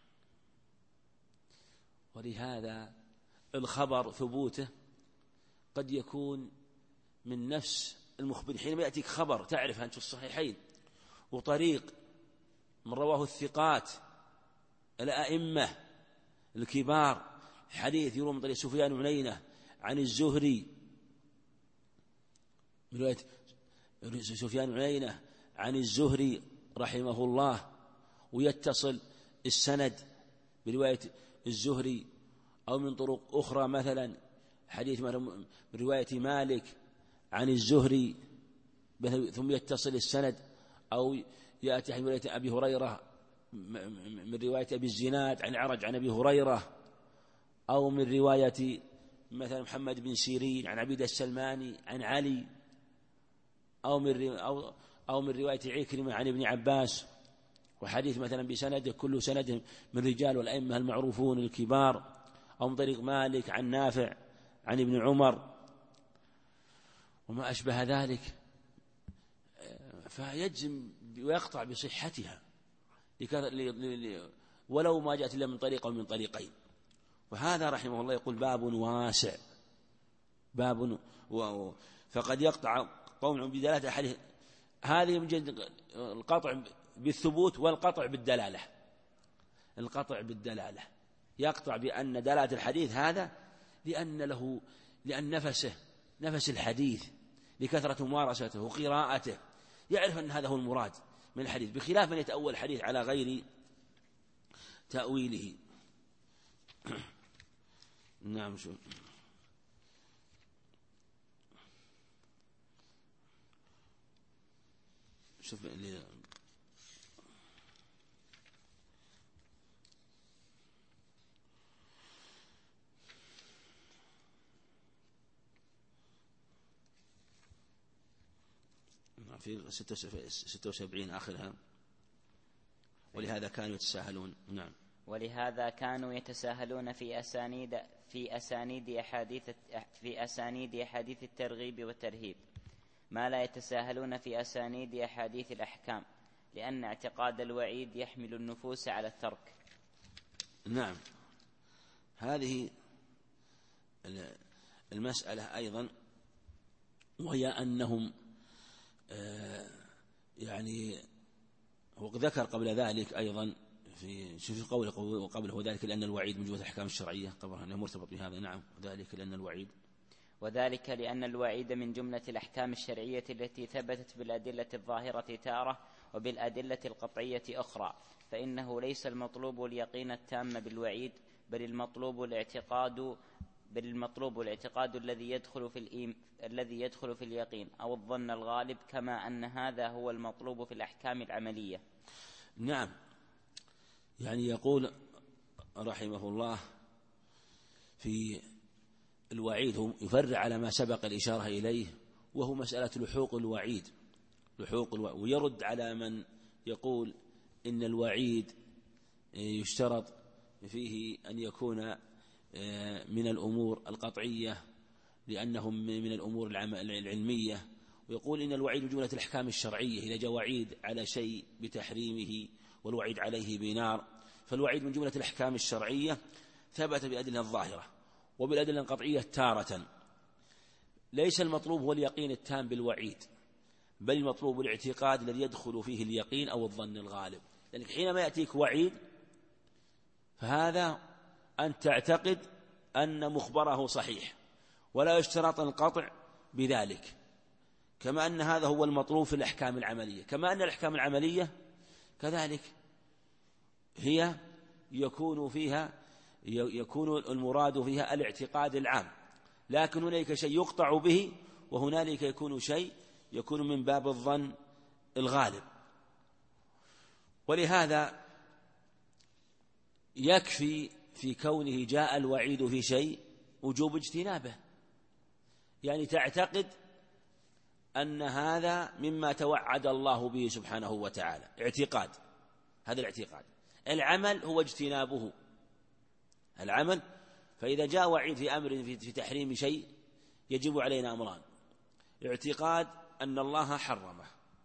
ولهذا الخبر ثبوته قد يكون من نفس المخبر. حينما يأتيك خبر تعرف أنت في الصحيحين وطريق من رواه الثقات الأئمة الكبار، حديث يروى من طريق سفيان بن عيينة عن الزهري، من رواية سفيان بن عيينة عن الزهري رحمه الله، ويتصل السند برواية الزهري، أو من طرق أخرى مثلا حديث من رواية مالك عن الزهري ثم يتصل السند، أو يأتي من رواية أبي هريرة من رواية أبي الزناد عن عرج عن أبي هريرة، أو من رواية مثلا محمد بن سيرين عن عبيد السلماني عن علي، أو من أو أو من رواية عكرمة عن ابن عباس، وحديث مثلا بسنده كل سنده من رجال والأئمة المعروفون الكبار، أو من طريق مالك عن نافع عن ابن عمر وما أشبه ذلك، فيجزم ويقطع بصحتها ولو ما جاءت إلا من طريق أو من طريقين. وهذا رحمه الله يقول باب واسع، باب و... فقد يقطع قوم بدلالة أحاديث، هذه من جد القطع بالثبوت والقطع بالدلالة. القطع بالدلالة يقطع بأن دلالة الحديث هذا لأن له لأن نفسه نفس الحديث لكثرة ممارسته وقراءته يعرف أن هذا هو المراد من الحديث، بخلاف من يتأول الحديث على غير تأويله. نعم. شو شوف اللي في ستة وسبعين آخرها، ولهذا كانوا يتساهلون. نعم. ولهذا كانوا يتساهلون في أسانيد في أسانيد أحاديث في أسانيد أحاديث الترغيب والترهيب ما لا يتساهلون في أسانيد أحاديث الأحكام، لأن اعتقاد الوعيد يحمل النفوس على الترك. نعم. هذه المسألة أيضا، وهي أنهم يعني هو ذكر قبل ذلك أيضا في شوف قوله قبله ذلك لأن الوعيد من جملة الأحكام الشرعية، طبعا أنه مرتبط بهذا. نعم. وذلك لأن الوعيد وذلك لأن الوعيد من جملة الأحكام الشرعية التي ثبتت بالأدلة الظاهرة تارة وبالأدلة القطعية أخرى، فإنه ليس المطلوب اليقين التام بالوعيد، بل المطلوب الاعتقاد بل المطلوب الاعتقاد الذي يدخل في الإيم الذي يدخل في اليقين أو الظن الغالب، كما أن هذا هو المطلوب في الأحكام العملية. نعم. يعني يقول رحمه الله في الوعيد هو يفرع على ما سبق الإشارة إليه، وهو مسألة لحوق الوعيد لحوق الوعيد ويرد على من يقول إن الوعيد يشترط فيه أن يكون من الأمور القطعية لأنهم من الأمور العلمية، ويقول إن الوعيد جملة الأحكام الشرعية. إذا جاء وعيد على شيء بتحريمه والوعيد عليه بنار، فالوعيد من جملة الأحكام الشرعية ثبت بأدلة الظاهرة وبالأدلة القطعية تارة. ليس المطلوب هو اليقين التام بالوعيد، بل المطلوب الاعتقاد الذي يدخل فيه اليقين أو الظن الغالب. لأنك حينما يأتيك وعيد فهذا أن تعتقد أن مخبره صحيح، ولا يشترط القطع بذلك، كما أن هذا هو المطلوب في الأحكام العملية. كما أن الأحكام العملية كذلك هي يكون فيها يكون المراد فيها الاعتقاد العام، لكن هنالك شيء يقطع به، وهنالك يكون شيء يكون من باب الظن الغالب. ولهذا يكفي في كونه جاء الوعيد في شيء وجوب اجتنابه، يعني تعتقد أن هذا مما توعد الله به سبحانه وتعالى، اعتقاد. هذا الاعتقاد. العمل هو اجتنابه، العمل. فإذا جاء وعيد في أمر في تحريم شيء يجب علينا أمران: اعتقاد أن الله حرمه،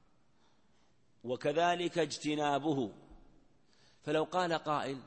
وكذلك اجتنابه. فلو قال قائل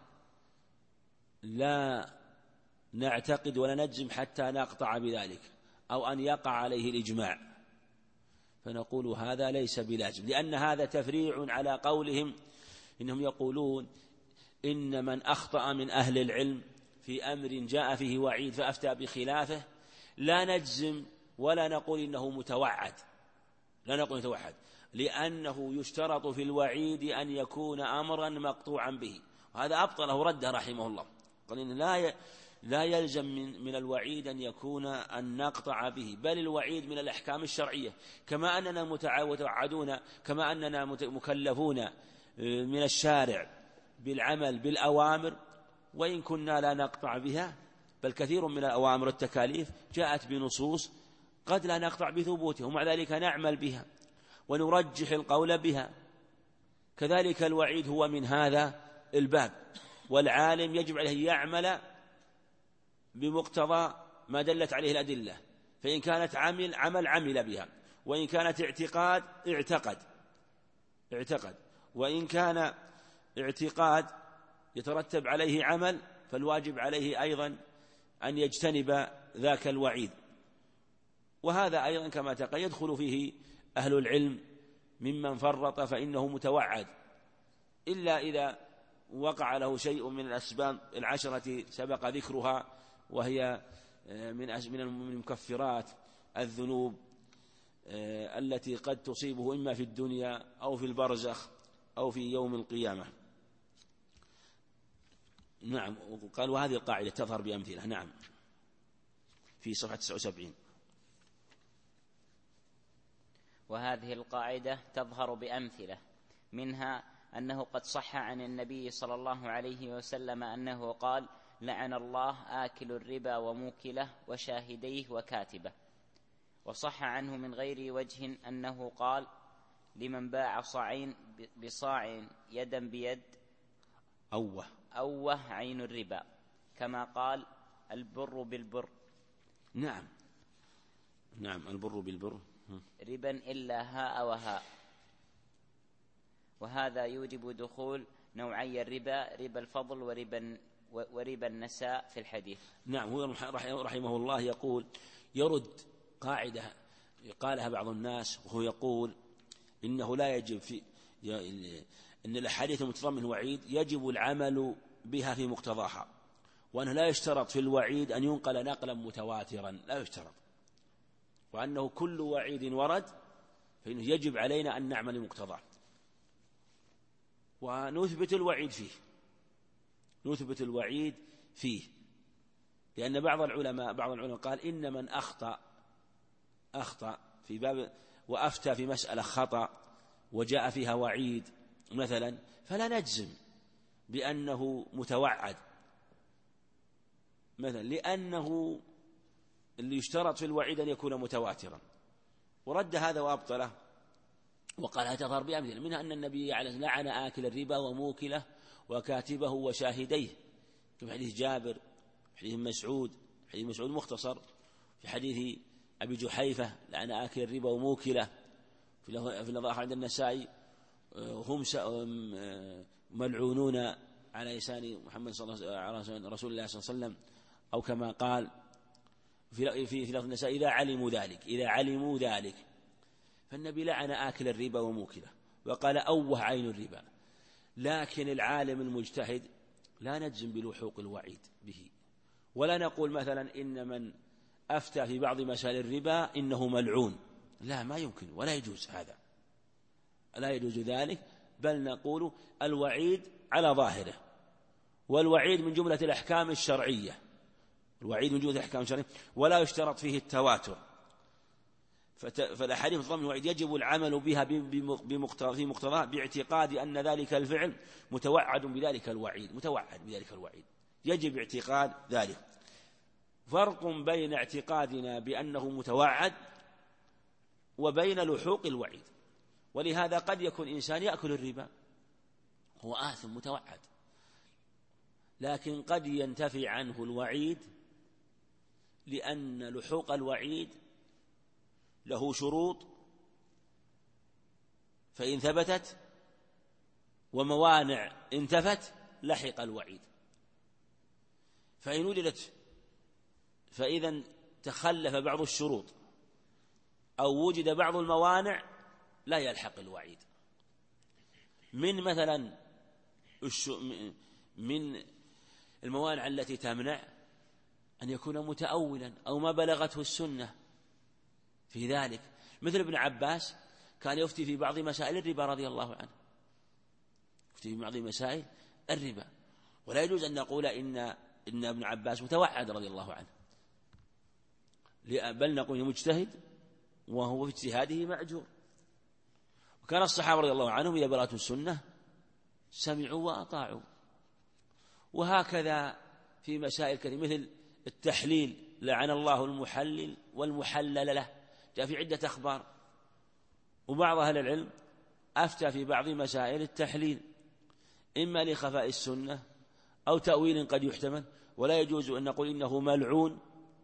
لا نعتقد ولا نجزم حتى نقطع بذلك، أو أن يقع عليه الإجماع، فنقول هذا ليس بلازم، لأن هذا تفريع على قولهم إنهم يقولون إن من أخطأ من أهل العلم في أمر جاء فيه وعيد فأفتى بخلافه لا نجزم ولا نقول إنه متوعد، لا نقول متوعد، لأنه يشترط في الوعيد أن يكون أمرا مقطوعا به. وهذا أبطله رده رحمه الله، قال إن لا لا يلزم من, من الوعيد أن يكون أن نقطع به، بل الوعيد من الأحكام الشرعية، كما أننا متوعدون، كما أننا مكلفون من الشارع بالعمل بالأوامر وإن كنا لا نقطع بها، بل كثير من الأوامر والتكاليف جاءت بنصوص قد لا نقطع بثبوتها، ومع ذلك نعمل بها ونرجح القول بها. كذلك الوعيد هو من هذا الباب، والعالم يجب عليه يعمل بمقتضى ما دلت عليه الأدلة، فإن كانت عمل عمل عمل بها، وإن كانت اعتقاد اعتقد اعتقد وإن كان اعتقاد يترتب عليه عمل فالواجب عليه أيضا أن يجتنب ذاك الوعيد. وهذا أيضا كما تقول يدخل فيه أهل العلم ممن فرط فإنه متوعد، إلا إذا وقع له شيء من الأسباب العشرة سبق ذكرها، وهي من المكفرات الذنوب التي قد تصيبه إما في الدنيا أو في البرزخ أو في يوم القيامة. نعم. وقال وهذه القاعدة تظهر بأمثلة. نعم، في صفحة تسعة وسبعين. وهذه القاعدة تظهر بأمثلة، منها أنه قد صح عن النبي صلى الله عليه وسلم أنه قال: لعن الله آكل الربا وموكله وشاهديه وكاتبه. وصح عنه من غير وجه أنه قال: لمن باع صاعين بصاع يدا بيد أوه أوه عين الربا، كما قال: البر بالبر. نعم نعم البر بالبر ربا إلا هاء وهاء. وهذا يوجب دخول نوعي الربا، ربا الفضل وربا وربا النساء في الحديث. نعم. هو رحمه الله يقول يرد قاعدة قالها بعض الناس، وهو يقول إنه لا يجب في إن الأحاديث المتضمنة الوعيد يجب العمل بها في مقتضاها، وأنه لا يشترط في الوعيد أن ينقل نقلا متواترا، لا يشترط، وأنه كل وعيد ورد فإنه يجب علينا أن نعمل بمقتضاه ونثبت الوعيد فيه نثبت الوعيد فيه لأن بعض العلماء بعض العلماء قال إن من أخطأ أخطأ في باب وأفتى في مسألة خطأ وجاء فيها وعيد مثلا، فلا نجزم بأنه متوعد مثلا، لأنه اللي يشترط في الوعيد أن يكون متواترا، ورد هذا وأبطله وقال هذا تظهر بأمثلة، منها أن النبي عليه لعن آكل الربا وموكله وكاتبه وشاهديه، في حديث جابر، في حديث مسعود، في حديث مسعود مختصر، في حديث أبي جحيفة لعن آكل الربا وموكله، في النظر عند النسائي هم ملعونون على لسان محمد صلى الله عليه وسلم رسول الله صلى الله عليه وسلم، أو كما قال في في في لفظ النسائي إذا علموا ذلك إذا علموا ذلك فالنبي لعن آكل الربا وموكله وقال أوه عين الربا. لكن العالم المجتهد لا نجزم بلحوق الوعيد به، ولا نقول مثلا إن من أفتى في بعض مسائل الربا إنه ملعون، لا، ما يمكن ولا يجوز هذا، لا يجوز ذلك، بل نقول الوعيد على ظاهره، والوعيد من جملة الأحكام الشرعية الوعيد من جملة الأحكام الشرعية ولا يشترط فيه التواتر، فالأحاديث ضمن الوعيد يجب العمل بها في مقتضاه باعتقاد أن ذلك الفعل متوعد بذلك الوعيد متوعد بذلك الوعيد يجب اعتقاد ذلك. فرق بين اعتقادنا بأنه متوعد وبين لحوق الوعيد، ولهذا قد يكون إنسان يأكل الربا هو آثم متوعد، لكن قد ينتفي عنه الوعيد لأن لحوق الوعيد له شروط، فإن ثبتت وموانع انتفت لحق الوعيد، فإن وجدت فإذا تخلف بعض الشروط أو وجد بعض الموانع لا يلحق الوعيد. من مثلا من الموانع التي تمنع أن يكون متأولا أو ما بلغته السنة في ذلك، مثل ابن عباس كان يفتي في بعض مسائل الربا رضي الله عنه، يفتي في بعض مسائل الربا، ولا يجوز أن نقول إن إن ابن عباس متوعد رضي الله عنه، بل نقول مجتهد وهو في اجتهاده مأجور. وكان الصحابة رضي الله عنهم إذا بلغتهم السنة سمعوا وأطاعوا. وهكذا في مسائل كثيرة مثل التحليل لعن الله المحلل والمحلل له، جاء في عدة أخبار، وبعض أهل العلم أفتى في بعض مسائل التحليل إما لخفاء السنة أو تأويل قد يحتمل، ولا يجوز أن نقول إنه ملعون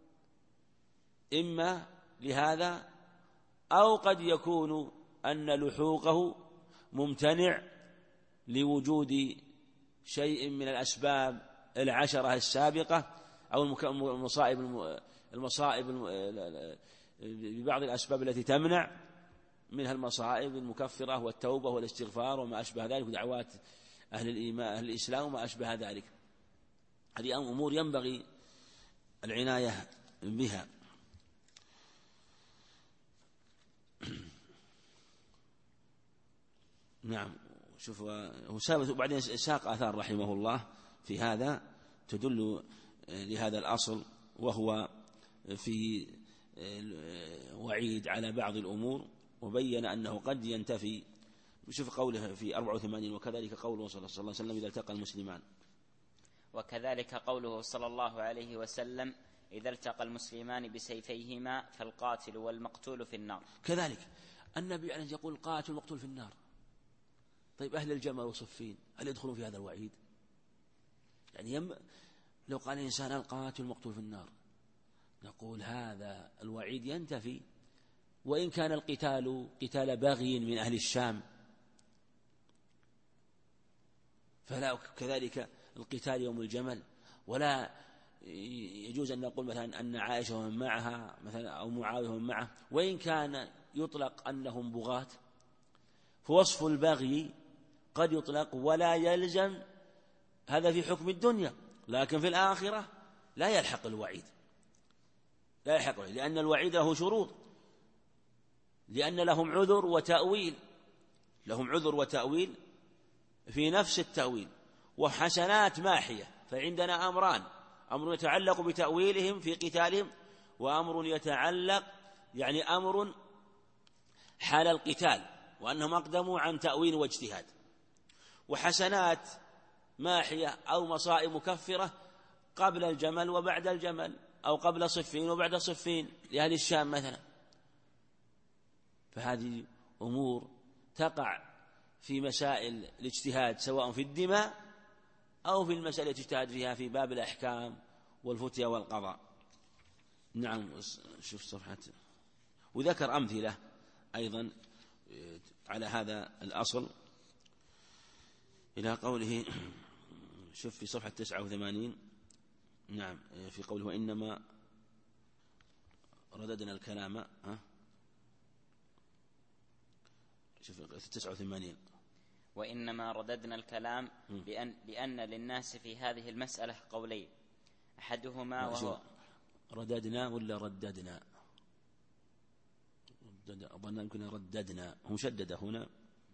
إما لهذا أو قد يكون أن لحوقه ممتنع لوجود شيء من الأسباب العشرة السابقة أو المصائب المصائب ببعض الأسباب التي تمنع، منها المصائب المكفرة والتوبة والاستغفار وما أشبه ذلك ودعوات أهل الإيمان أهل الإسلام وما أشبه ذلك. هذه أمور ينبغي العناية بها. نعم. شوف، وبعدين ساق آثار رحمه الله في هذا تدل لهذا الأصل، وهو في وعيد على بعض الأمور، وبين أنه قد ينتفي. شوف قوله في أربعة وثمانين: وكذلك قوله صلى الله عليه وسلم: إذا التقى المسلمان. وكذلك قوله صلى الله عليه وسلم: إذا التقى المسلمان بسيفيهما فالقاتل والمقتول في النار. كذلك النبي عليه يقول: القاتل والمقتول في النار. طيب أهل الجمل وصفين هل يدخلون في هذا الوعيد؟ يعني يم لو قال الإنسان القاتل والمقتول في النار، نقول هذا الوعيد ينتفي، وإن كان القتال قتال باغي من أهل الشام، فلا كذلك القتال يوم الجمل. ولا يجوز أن نقول مثلا أن عائشة ومن معها مثلا أو معاوية ومن معه، وإن كان يطلق أنهم بغاة، فوصف البغي قد يطلق ولا يلزم هذا في حكم الدنيا، لكن في الآخرة لا يلحق الوعيد، لا يلحق الوعيد، لأن الوعيد له شروط، لأن لهم عذر وتأويل، لهم عذر وتأويل في نفس التأويل، وحسنات ماحية. فعندنا أمران: أمر يتعلق بتأويلهم في قتالهم، وأمر يتعلق يعني أمر حال القتال وأنهم أقدموا عن تأويل واجتهاد، وحسنات ماحية أو مصائب مكفرة قبل الجمل وبعد الجمل، أو قبل صفين وبعد صفين لأهل الشام مثلا. فهذه أمور تقع في مسائل الاجتهاد، سواء في الدماء أو في المسائل التي اجتهاد فيها في باب الأحكام والفتيا والقضاء. نعم، شوف صفحة. وذكر أمثلة أيضا على هذا الأصل إلى قوله، شوف في صفحة تسعة وثمانين، نعم، في قوله: وإنما رددنا الكلام، ها شوف تسعة وثمانين: وإنما رددنا الكلام لأن, لأن للناس في هذه المسألة قولين، أحدهما وهو رددنا ولا رددنا؟ أظن يمكن رددنا، هم شدد هنا،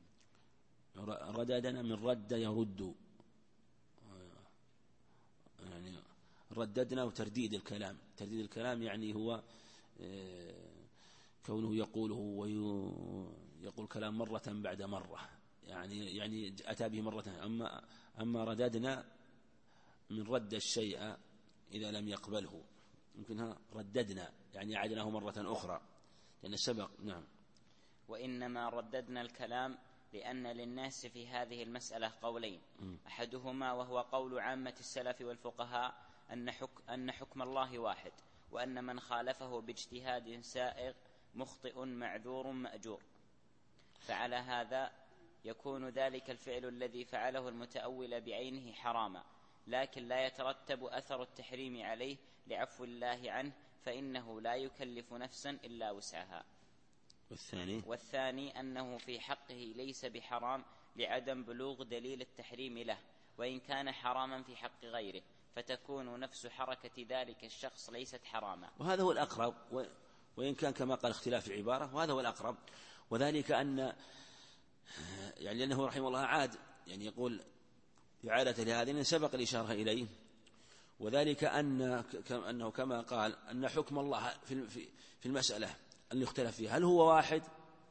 رددنا من رد يرد، يعني رددنا وترديد الكلام. ترديد الكلام يعني هو كونه يقوله ويقول كلام مرة بعد مرة، يعني يعني أتى به مرة. أما أما رددنا من رد الشيء إذا لم يقبله، يمكنها رددنا يعني عدناه مرة أخرى لأن السبق. نعم. وإنما رددنا الكلام لأن للناس في هذه المسألة قولين، أحدهما وهو قول عامة السلف والفقهاء أن حكم, أن حكم الله واحد، وأن من خالفه باجتهاد سائغ مخطئ معذور مأجور. فعلى هذا يكون ذلك الفعل الذي فعله المتأول بعينه حراما، لكن لا يترتب أثر التحريم عليه لعفو الله عنه، فإنه لا يكلف نفسا إلا وسعها. والثاني والثاني أنه في حقه ليس بحرام لعدم بلوغ دليل التحريم له، وإن كان حراما في حق غيره فتكون نفس حركة ذلك الشخص ليست حراما. وهذا هو الأقرب، وإن كان كما قال اختلاف العبارة، وهذا هو الأقرب. وذلك أن يعني لأنه رحمه الله عاد يعني يقول إعادة لهذه سبق الإشارة إليه، وذلك أن أنه كما قال أن حكم الله في المسألة اللي يختلف فيها هل هو واحد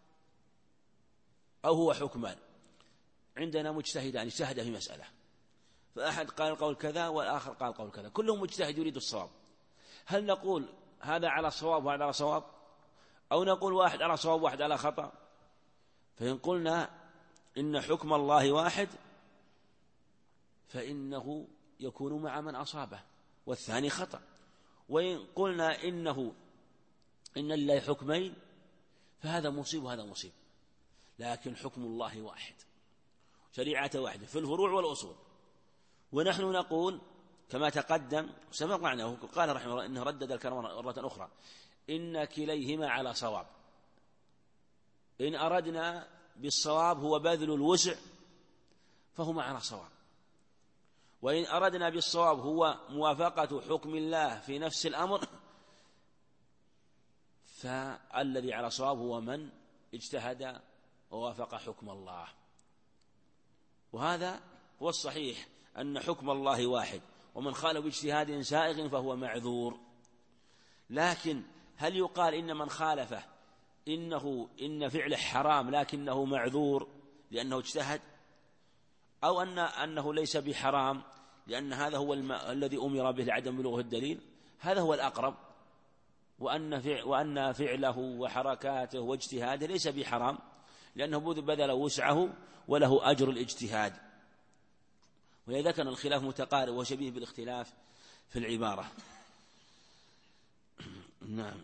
أو هو حكمان. عندنا مجتهدان اجتهد في مسألة، فأحد قال قول كذا والآخر قال قول كذا، كلهم مجتهد يريد الصواب. هل نقول هذا على صواب وهذا على صواب، أو نقول واحد على صواب واحد على خطأ؟ فإن قلنا إن حكم الله واحد فإنه يكون مع من أصابه والثاني خطأ، وإن قلنا إنه إن لله حكمين فهذا مصيب وهذا مصيب، لكن حكم الله واحد، شريعة واحدة في الفروع والأصول. ونحن نقول كما تقدم سبق معناه، قال رحمه الله إنه ردد الكلام مرة أخرى إن كليهما على صواب. إن أردنا بالصواب هو بذل الوسع فهما على صواب، وإن أردنا بالصواب هو موافقة حكم الله في نفس الأمر فالذي على صواب هو من اجتهد ووافق حكم الله. وهذا هو الصحيح أن حكم الله واحد، ومن خالف باجتهاد سائغ فهو معذور. لكن هل يقال إن من خالفه إنه إن فعله حرام لكنه معذور لأنه اجتهد، أو أن أنه ليس بحرام لأن هذا هو الم... الذي أمر به لعدم بلوغه الدليل؟ هذا هو الأقرب، وأن فعل وأن فعله وحركاته واجتهاده ليس بحرام لأنه بذل وسعه وله أجر الاجتهاد. ولذا كان الخلاف متقارب وشبيه بالاختلاف في العبارة. نعم.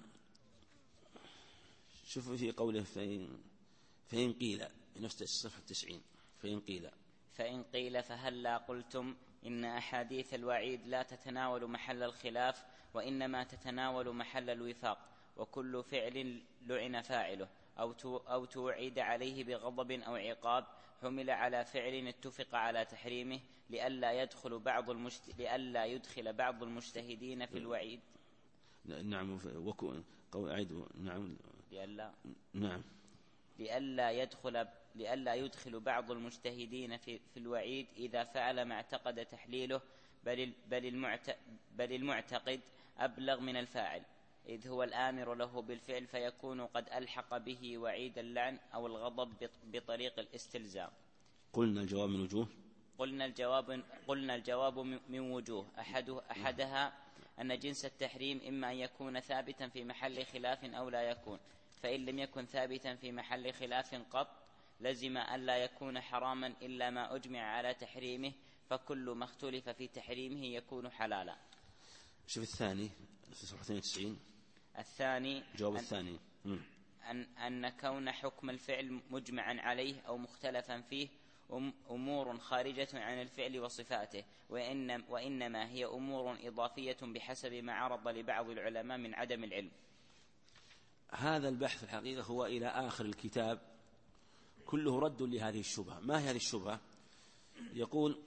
شوفوا في قوله فإن, فإن قيل نفس الصفحة التسعين، فإن قيل فإن قيل فهلا قلتم إن أحاديث الوعيد لا تتناول محل الخلاف وإنما تتناول محل الوفاق، وكل فعل لعن فاعله أو توعد عليه بغضب أو عقاب حمل على فعل اتفق على تحريمه لئلا يدخل بعض المجت... لئلا يدخل بعض المجتهدين في الوعيد. نعم. وكو... نعم. لئلا نعم لئلا يدخل لئلا يدخل بعض المجتهدين في, في الوعيد إذا فعل ما اعتقد تحليله، بل, بل, المعت... بل المعتقد أبلغ من الفاعل، إذ هو الآمر له بالفعل فيكون قد ألحق به وعيد اللعن أو الغضب بطريق الاستلزام. قلنا الجواب من وجوه قلنا الجواب قلنا الجواب من وجوه أحد أحدها أن جنس التحريم إما أن يكون ثابتا في محل خلاف أو لا يكون، فإن لم يكن ثابتا في محل خلاف قط لزم أن لا يكون حراما إلا ما أجمع على تحريمه، فكل ما اختلف في تحريمه يكون حلالا. شوف الثاني في صفحة اثنين وتسعين. الثاني جواب الثاني أن, أن كون حكم الفعل مجمعا عليه أو مختلفا فيه أمور خارجة عن الفعل وصفاته، وإن وإنما هي أمور إضافية بحسب ما عرض لبعض العلماء من عدم العلم. هذا البحث الحقيقة هو إلى آخر الكتاب كله رد لهذه الشبهة. ما هي هذه الشبهة؟ يقول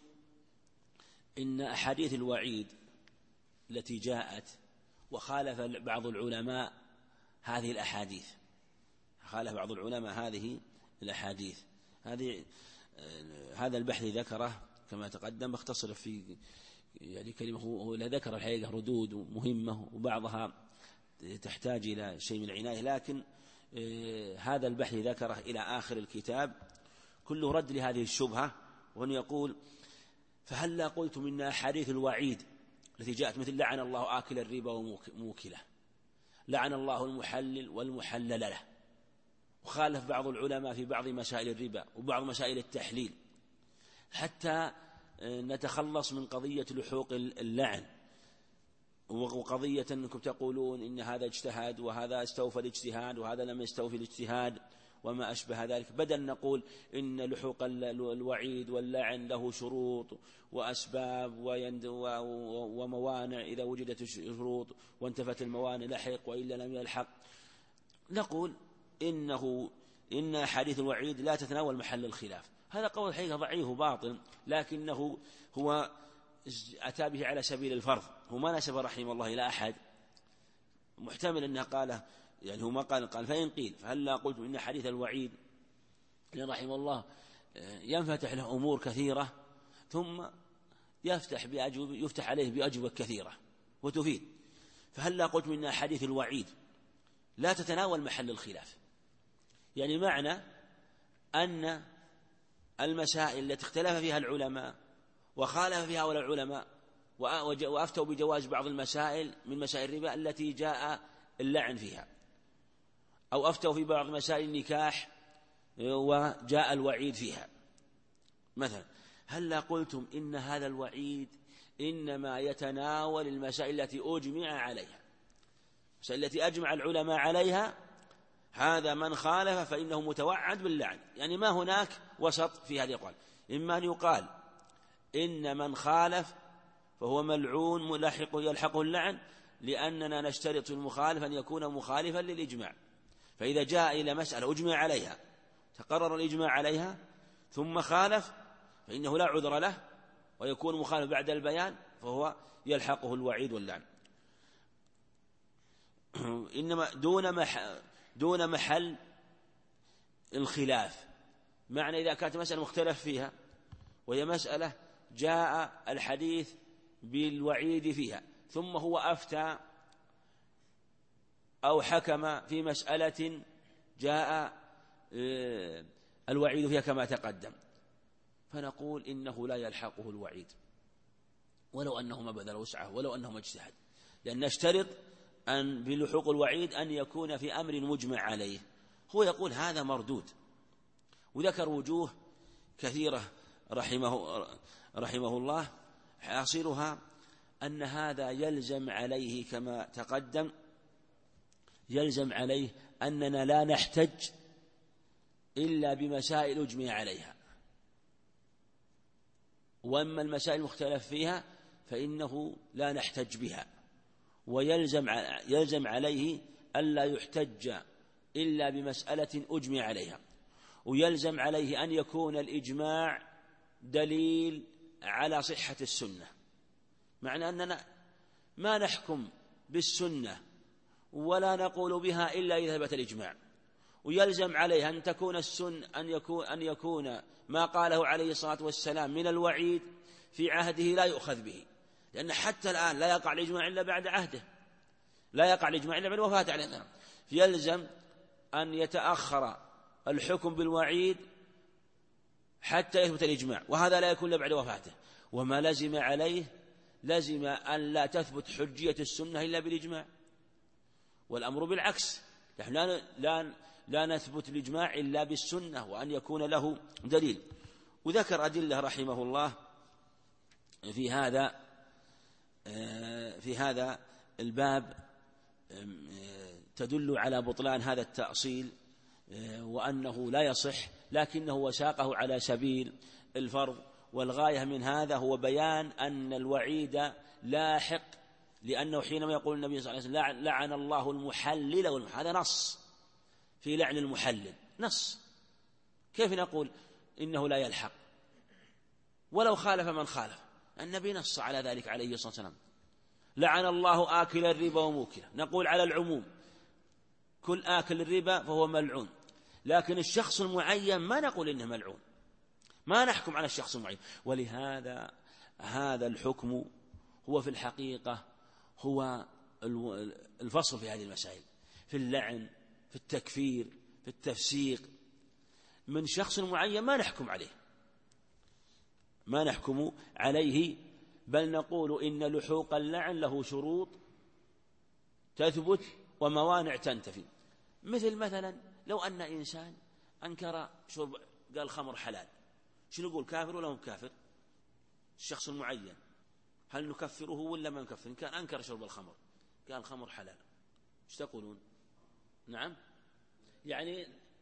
إن أحاديث الوعيد التي جاءت وخالف بعض العلماء هذه الأحاديث خالف بعض العلماء هذه الأحاديث هذه هذا البحث ذكره كما تقدم، اختصر في يعني كلمة هو ذكر الحقيقة ردود مهمة وبعضها تحتاج إلى شيء من العناية، لكن هذا البحث ذكره إلى آخر الكتاب كله رد لهذه الشبهة. وأن يقول فهلا قلتم إن أحاديث الوعيد التي جاءت مثل لعن الله آكل الربا وموكله، لعن الله المحلل والمحلل له، وخالف بعض العلماء في بعض مسائل الربا وبعض مسائل التحليل، حتى نتخلص من قضية لحوق اللعن وقضية أنكم تقولون إن هذا اجتهاد وهذا استوفى الاجتهاد وهذا لم يستوفي الاجتهاد وما أشبه ذلك، بدل نقول إن لحوق الوعيد واللعن له شروط وأسباب وموانع، إذا وجدت الشروط وانتفت الموانع لحق وإلا لم يلحق، نقول إنه إن أحاديث الوعيد لا تتناول محل الخلاف. هذا قول حقيقة ضعيف وباطل، لكنه هو أتى به على سبيل الفرض، هو ما نسب رحمه الله إلى أحد، محتمل أنه قال يعني هو ما قال قال فإن قيل فهلا قلتم إن حديث الوعيد رحمه الله ينفتح له أمور كثيرة ثم يفتح بأجوبة يفتح عليه بأجوبة كثيرة وتفيد، فهلا قلتم إن حديث الوعيد لا تتناول محل الخلاف، يعني معنى أن المسائل التي اختلف فيها العلماء وخالف فيها هؤلاء العلماء وأفتوا بجواز بعض المسائل من مسائل الربا التي جاء اللعن فيها، أو أفتوا في بعض مسائل النكاح وجاء الوعيد فيها مثلا، هل قلتم إن هذا الوعيد إنما يتناول المسائل التي أجمع عليها، المسائل التي أجمع العلماء عليها، هذا من خالف فإنه متوعد باللعن، يعني ما هناك وسط في هذه الأقوال، إما أن يقال إن من خالف فهو ملعون ملحق يلحقه اللعن لأننا نشترط في المخالف أن يكون مخالفا للإجماع، فإذا جاء إلى مسألة أجمع عليها تقرر الإجماع عليها ثم خالف فإنه لا عذر له ويكون مخالف بعد البيان فهو يلحقه الوعيد واللعن، إنما دون محل, دون محل الخلاف. معنى إذا كانت مسألة مختلف فيها وهي مسألة جاء الحديث بالوعيد فيها، ثم هو أفتى أو حكم في مسألة جاء الوعيد فيها كما تقدم، فنقول إنه لا يلحقه الوعيد ولو أنه ما بذل وسعه ولو أنه ما اجتهد، لأن نشترط أن بلحوق الوعيد أن يكون في أمر مجمع عليه. هو يقول هذا مردود، وذكر وجوه كثيرة رحمه, رحمه الله، حاصلها أن هذا يلزم عليه كما تقدم، يلزم عليه أننا لا نحتج إلا بمسائل أجمع عليها، وأما المسائل المختلف فيها فإنه لا نحتج بها، ويلزم يلزم عليه ألا يحتج إلا بمسألة أجمع عليها، ويلزم عليه أن يكون الإجماع دليل على صحة السنة، معنى أننا ما نحكم بالسنة ولا نقول بها إلا إذا ثبت الإجماع، ويلزم عليه أن تكون السنة أن يكون أن يكون ما قاله عليه الصلاة والسلام من الوعيد في عهده لا يؤخذ به، لأن حتى الآن لا يقع الإجماع إلا بعد عهده، لا يقع الإجماع إلا بعد وفاته عليه السلام، فيلزم أن يتأخر الحكم بالوعيد حتى يثبت الإجماع، وهذا لا يكون إلا بعد وفاته. وما لزم عليه لزم أن لا تثبت حجية السنة إلا بالإجماع، والأمر بالعكس، نحن لا, لا, لا نثبت الإجماع إلا بالسنة وأن يكون له دليل. وذكر أدلة رحمه الله في هذا في هذا الباب تدل على بطلان هذا التأصيل وأنه لا يصح، لكنه وساقه على سبيل الفرض، والغاية من هذا هو بيان أن الوعيد لاحق، لأنه حينما يقول النبي صلى الله عليه وسلم لعن الله المحلل والمحلل، هذا نص في لعن المحلل، نص، كيف نقول إنه لا يلحق ولو خالف من خالف؟ النبي نص على ذلك عليه الصلاة والسلام، لعن الله آكل الربا وموكله، نقول على العموم كل آكل الربا فهو ملعون، لكن الشخص المعين ما نقول إنه ملعون، ما نحكم على الشخص المعين. ولهذا هذا الحكم هو في الحقيقة هو الفصل في هذه المسائل، في اللعن، في التكفير، في التفسيق، من شخص معين ما نحكم عليه ما نحكم عليه بل نقول إن لحوق اللعن له شروط تثبت وموانع تنتفي. مثل مثلا لو أن إنسان أنكر شرب، قال الخمر حلال، شنو نقول، كافر ولا مو كافر؟ الشخص المعين هل نكفره ولا ما نكفر؟ إن كان أنكر شرب الخمر قال الخمر حلال، ايش تقولون؟ نعم، يعني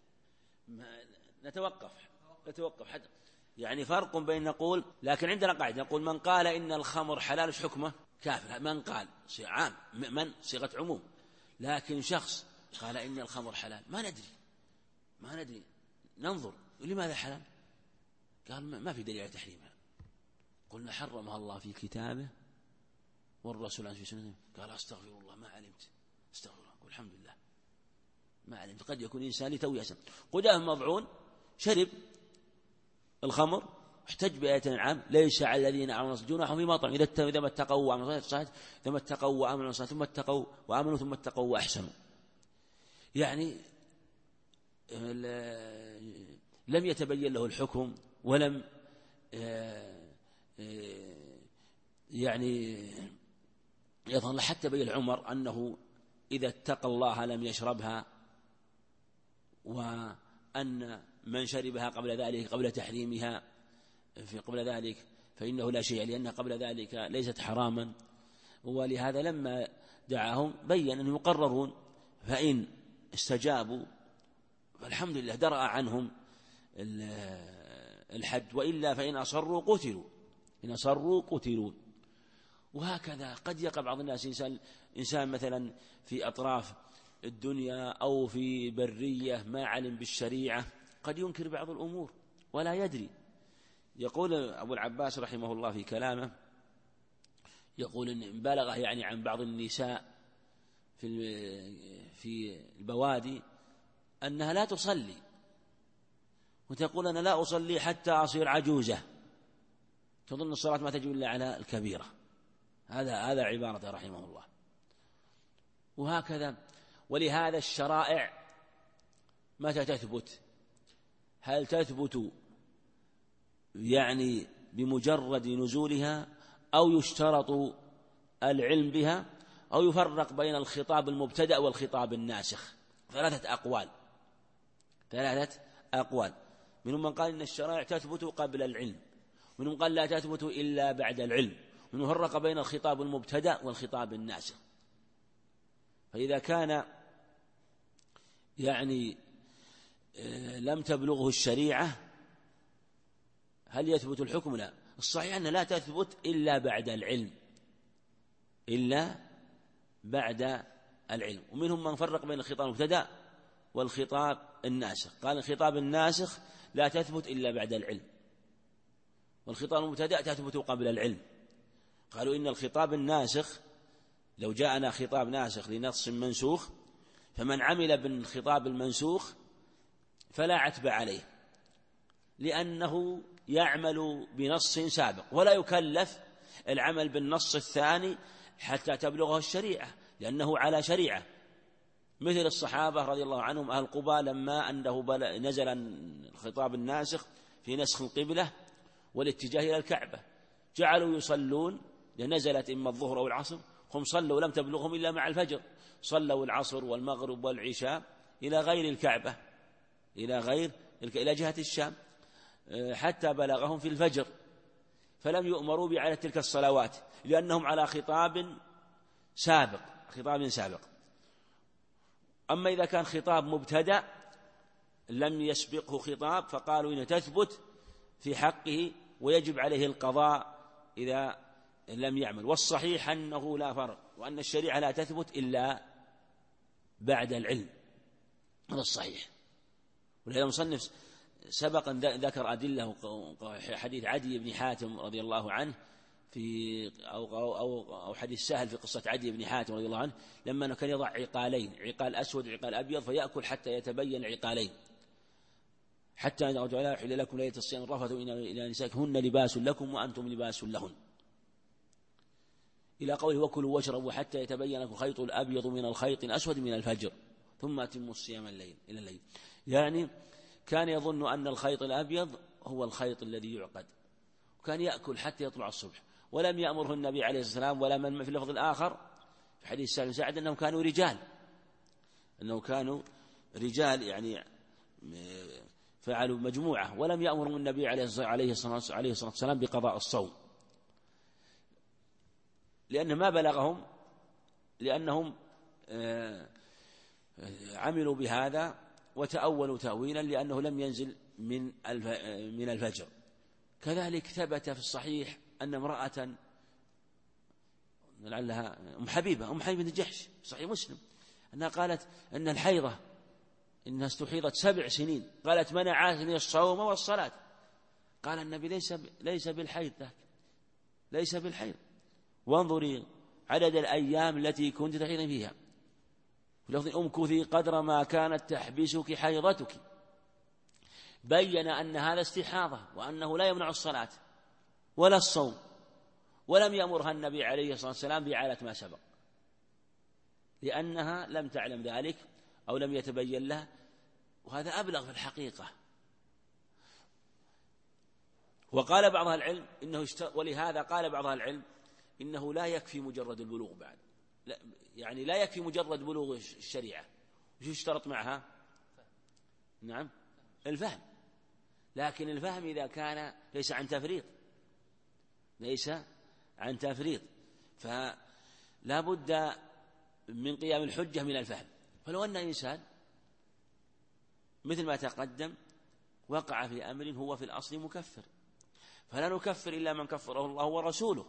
نتوقف نتوقف حتى يعني فرق بين نقول، لكن عندنا قاعدة نقول من قال إن الخمر حلال ايش حكمه؟ كافر. من قال صيغة عام، من صيغة عموم، لكن شخص قال إن الخمر حلال ما ندري ما ندري ننظر لماذا حلال، قال ما في دليل على تحريمها، قلنا حرمها الله في كتابه والرسول في سنته، قال استغفر الله ما علمت، استغفر الله، قل الحمد لله ما علمت. قد يكون إنسان لتوي أسلم، قدام مضعون شرب الخمر، احتج بآية الأنعام ليس على الذين آمنوا جناح فيما طعموا إذا ما اتقوا وعملوا الصالحات ثم اتقوا وآمنوا الصالحات ثم اتقوا وآمنوا ثم اتقوا وأحسنوا، يعني لم يتبين له الحكم ولم يعني يظهر، حتى بين عمر أنه إذا اتقى الله لم يشربها، وأن من شربها قبل ذلك قبل تحريمها في قبل ذلك فإنه لا شيء، لأنها قبل ذلك ليست حراما. ولهذا لما دعاهم بين أنهم يقررون، فإن استجابوا فالحمد لله درأ عنهم الحد، وإلا فإن أصروا قتلوا إن أصروا قتلوا. وهكذا قد يقع بعض الناس إنسان, إنسان مثلا في أطراف الدنيا أو في برية ما علم بالشريعة قد ينكر بعض الأمور ولا يدري. يقول أبو العباس رحمه الله في كلامه، يقول إن بلغه يعني عن بعض النساء في في البوادي أنها لا تصلي، وتقول أنا لا أصلي حتى أصير عجوزة، تظن الصلاة ما تجب إلا على الكبيرة. هذا هذا عبارة رحمه الله. وهكذا. ولهذا الشرائع متى تثبت؟ هل تثبت يعني بمجرد نزولها، أو يشترط العلم بها، أو يفرق بين الخطاب المبتدأ والخطاب الناسخ؟ ثلاثة أقوال ثلاثة أقوال منهم من قال إن الشرائع تثبت قبل العلم، ومنهم قال لا تثبت إلا بعد العلم، ومنهم فرق بين الخطاب المبتدأ والخطاب الناسخ. فإذا كان يعني لم تبلغه الشريعة هل يثبت الحكم؟ لا. الصحيح أنها لا تثبت إلا بعد العلم إلا بعد العلم. ومنهم من فرق بين الخطاب المبتدأ والخطاب الناسخ، قال الخطاب الناسخ لا تثبت إلا بعد العلم، والخطاب المبتدأ تثبت قبل العلم. قالوا إن الخطاب الناسخ لو جاءنا خطاب ناسخ لنص منسوخ، فمن عمل بالخطاب المنسوخ فلا عتب عليه، لأنه يعمل بنص سابق، ولا يكلف العمل بالنص الثاني حتى تبلغه الشريعة، لأنه على شريعة. مثل الصحابة رضي الله عنهم أهل قباء لما أنه نزل الخطاب الناسخ في نسخ القبلة والاتجاه إلى الكعبة، جعلوا يصلون، لنزلت إما الظهر أو العصر، هم صلوا لم تبلغهم إلا مع الفجر، صلوا العصر والمغرب والعشاء إلى غير الكعبة، إلى غير إلى جهة الشام، حتى بلغهم في الفجر، فلم يؤمروا بعدة تلك الصلوات لأنهم على خطاب سابق خطاب سابق. أما إذا كان خطاب مبتدأ لم يسبقه خطاب فقالوا إنه تثبت في حقه ويجب عليه القضاء إذا لم يعمل. والصحيح أنه لا فرق، وأن الشريعة لا تثبت إلا بعد العلم، هذا الصحيح. ولهذا المصنف سبق أن ذكر أدلة، حديث عدي بن حاتم رضي الله عنه في أو, أو, أو حديث سهل في قصة عدي بن حاتم رضي الله عنه لما كان يضع عقالين، عقال أسود وعقال أبيض، فيأكل حتى يتبين العقالين، حتى إذا رجع لا يحل لكم ليلة الصيام الرفث إلى نسائكم هن لباس لكم وأنتم لباس لهن، إلى قوله وكلوا واشربوا حتى يتبين لكم الخيط الأبيض من الخيط الأسود من الفجر ثم أتموا الصيام الليل إلى الليل. يعني كان يظن أن الخيط الأبيض هو الخيط الذي يعقد، وكان يأكل حتى يطلع الصبح، ولم يأمره النبي عليه الصلاة والسلام ولا من في اللفظ الآخر في حديث سالم سعد أنهم كانوا رجال أنه كانوا رجال يعني فعلوا مجموعة، ولم يأمرهم النبي عليه الصلاة والسلام بقضاء الصوم، لأن ما بلغهم، لأنهم عملوا بهذا وتأولوا تأويلا لأنه لم ينزل من من الفجر. كذلك ثبت في الصحيح أن امرأة لعلها أم حبيبة أم حبيبة بنت جحش صحيح مسلم أنها قالت أن الحيضة إنها استحيضت سبع سنين، قالت منعتني الصوم والصلاة، قال النبي ليس ليس بالحيض ذاك ليس بالحيض، وانظري عدد الأيام التي كنت تحيضين فيها، ولفظ أمكثي قدر ما كانت تحبسك حيضتك، بين أن هذا استحاضة وأنه لا يمنع الصلاة ولا الصوم، ولم يأمرها النبي عليه الصلاة والسلام بإعادة ما سبق، لأنها لم تعلم ذلك أو لم يتبين لها، وهذا أبلغ في الحقيقة. وقال بعض العلم إنه اشتر... ولهذا قال بعض العلم إنه لا يكفي مجرد البلوغ بعد، لا يعني لا يكفي مجرد بلوغ الشريعة، وش يشترط معها؟ نعم الفهم، لكن الفهم إذا كان ليس عن تفريط ليس عن تفريط فلا بد من قيام الحجة من الفهم. فلو أن إنسان مثل ما تقدم وقع في أمر هو في الأصل مكفر، فلا نكفر إلا من كفره الله ورسوله،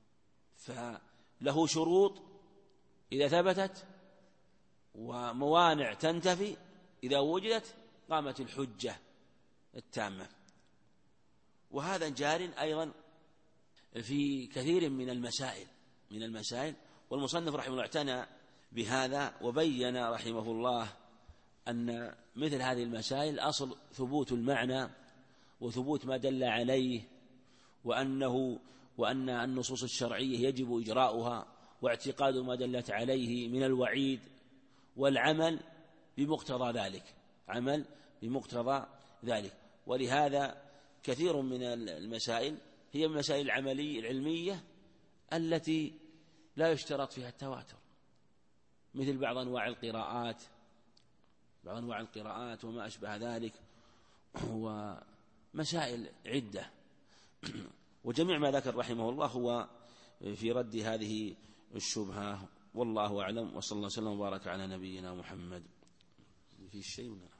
فله شروط إذا ثبتت وموانع تنتفي إذا وجدت قامت الحجة التامة. وهذا جار أيضا في كثير من المسائل من المسائل والمصنف رحمه الله اعتنى بهذا وبين رحمه الله أن مثل هذه المسائل أصل ثبوت المعنى وثبوت ما دل عليه وأنه وأن النصوص الشرعية يجب إجراؤها واعتقاد ما دلت عليه من الوعيد والعمل بمقتضى ذلك عمل بمقتضى ذلك. ولهذا كثير من المسائل هي المسائل العملية العلمية التي لا يشترط فيها التواتر، مثل بعض أنواع القراءات بعض أنواع القراءات وما أشبه ذلك، ومسائل عدة. وجميع ما ذكر رحمه الله هو في رد هذه الشبهة، والله أعلم، وصلى الله وسلم وبارك على نبينا محمد. في شيء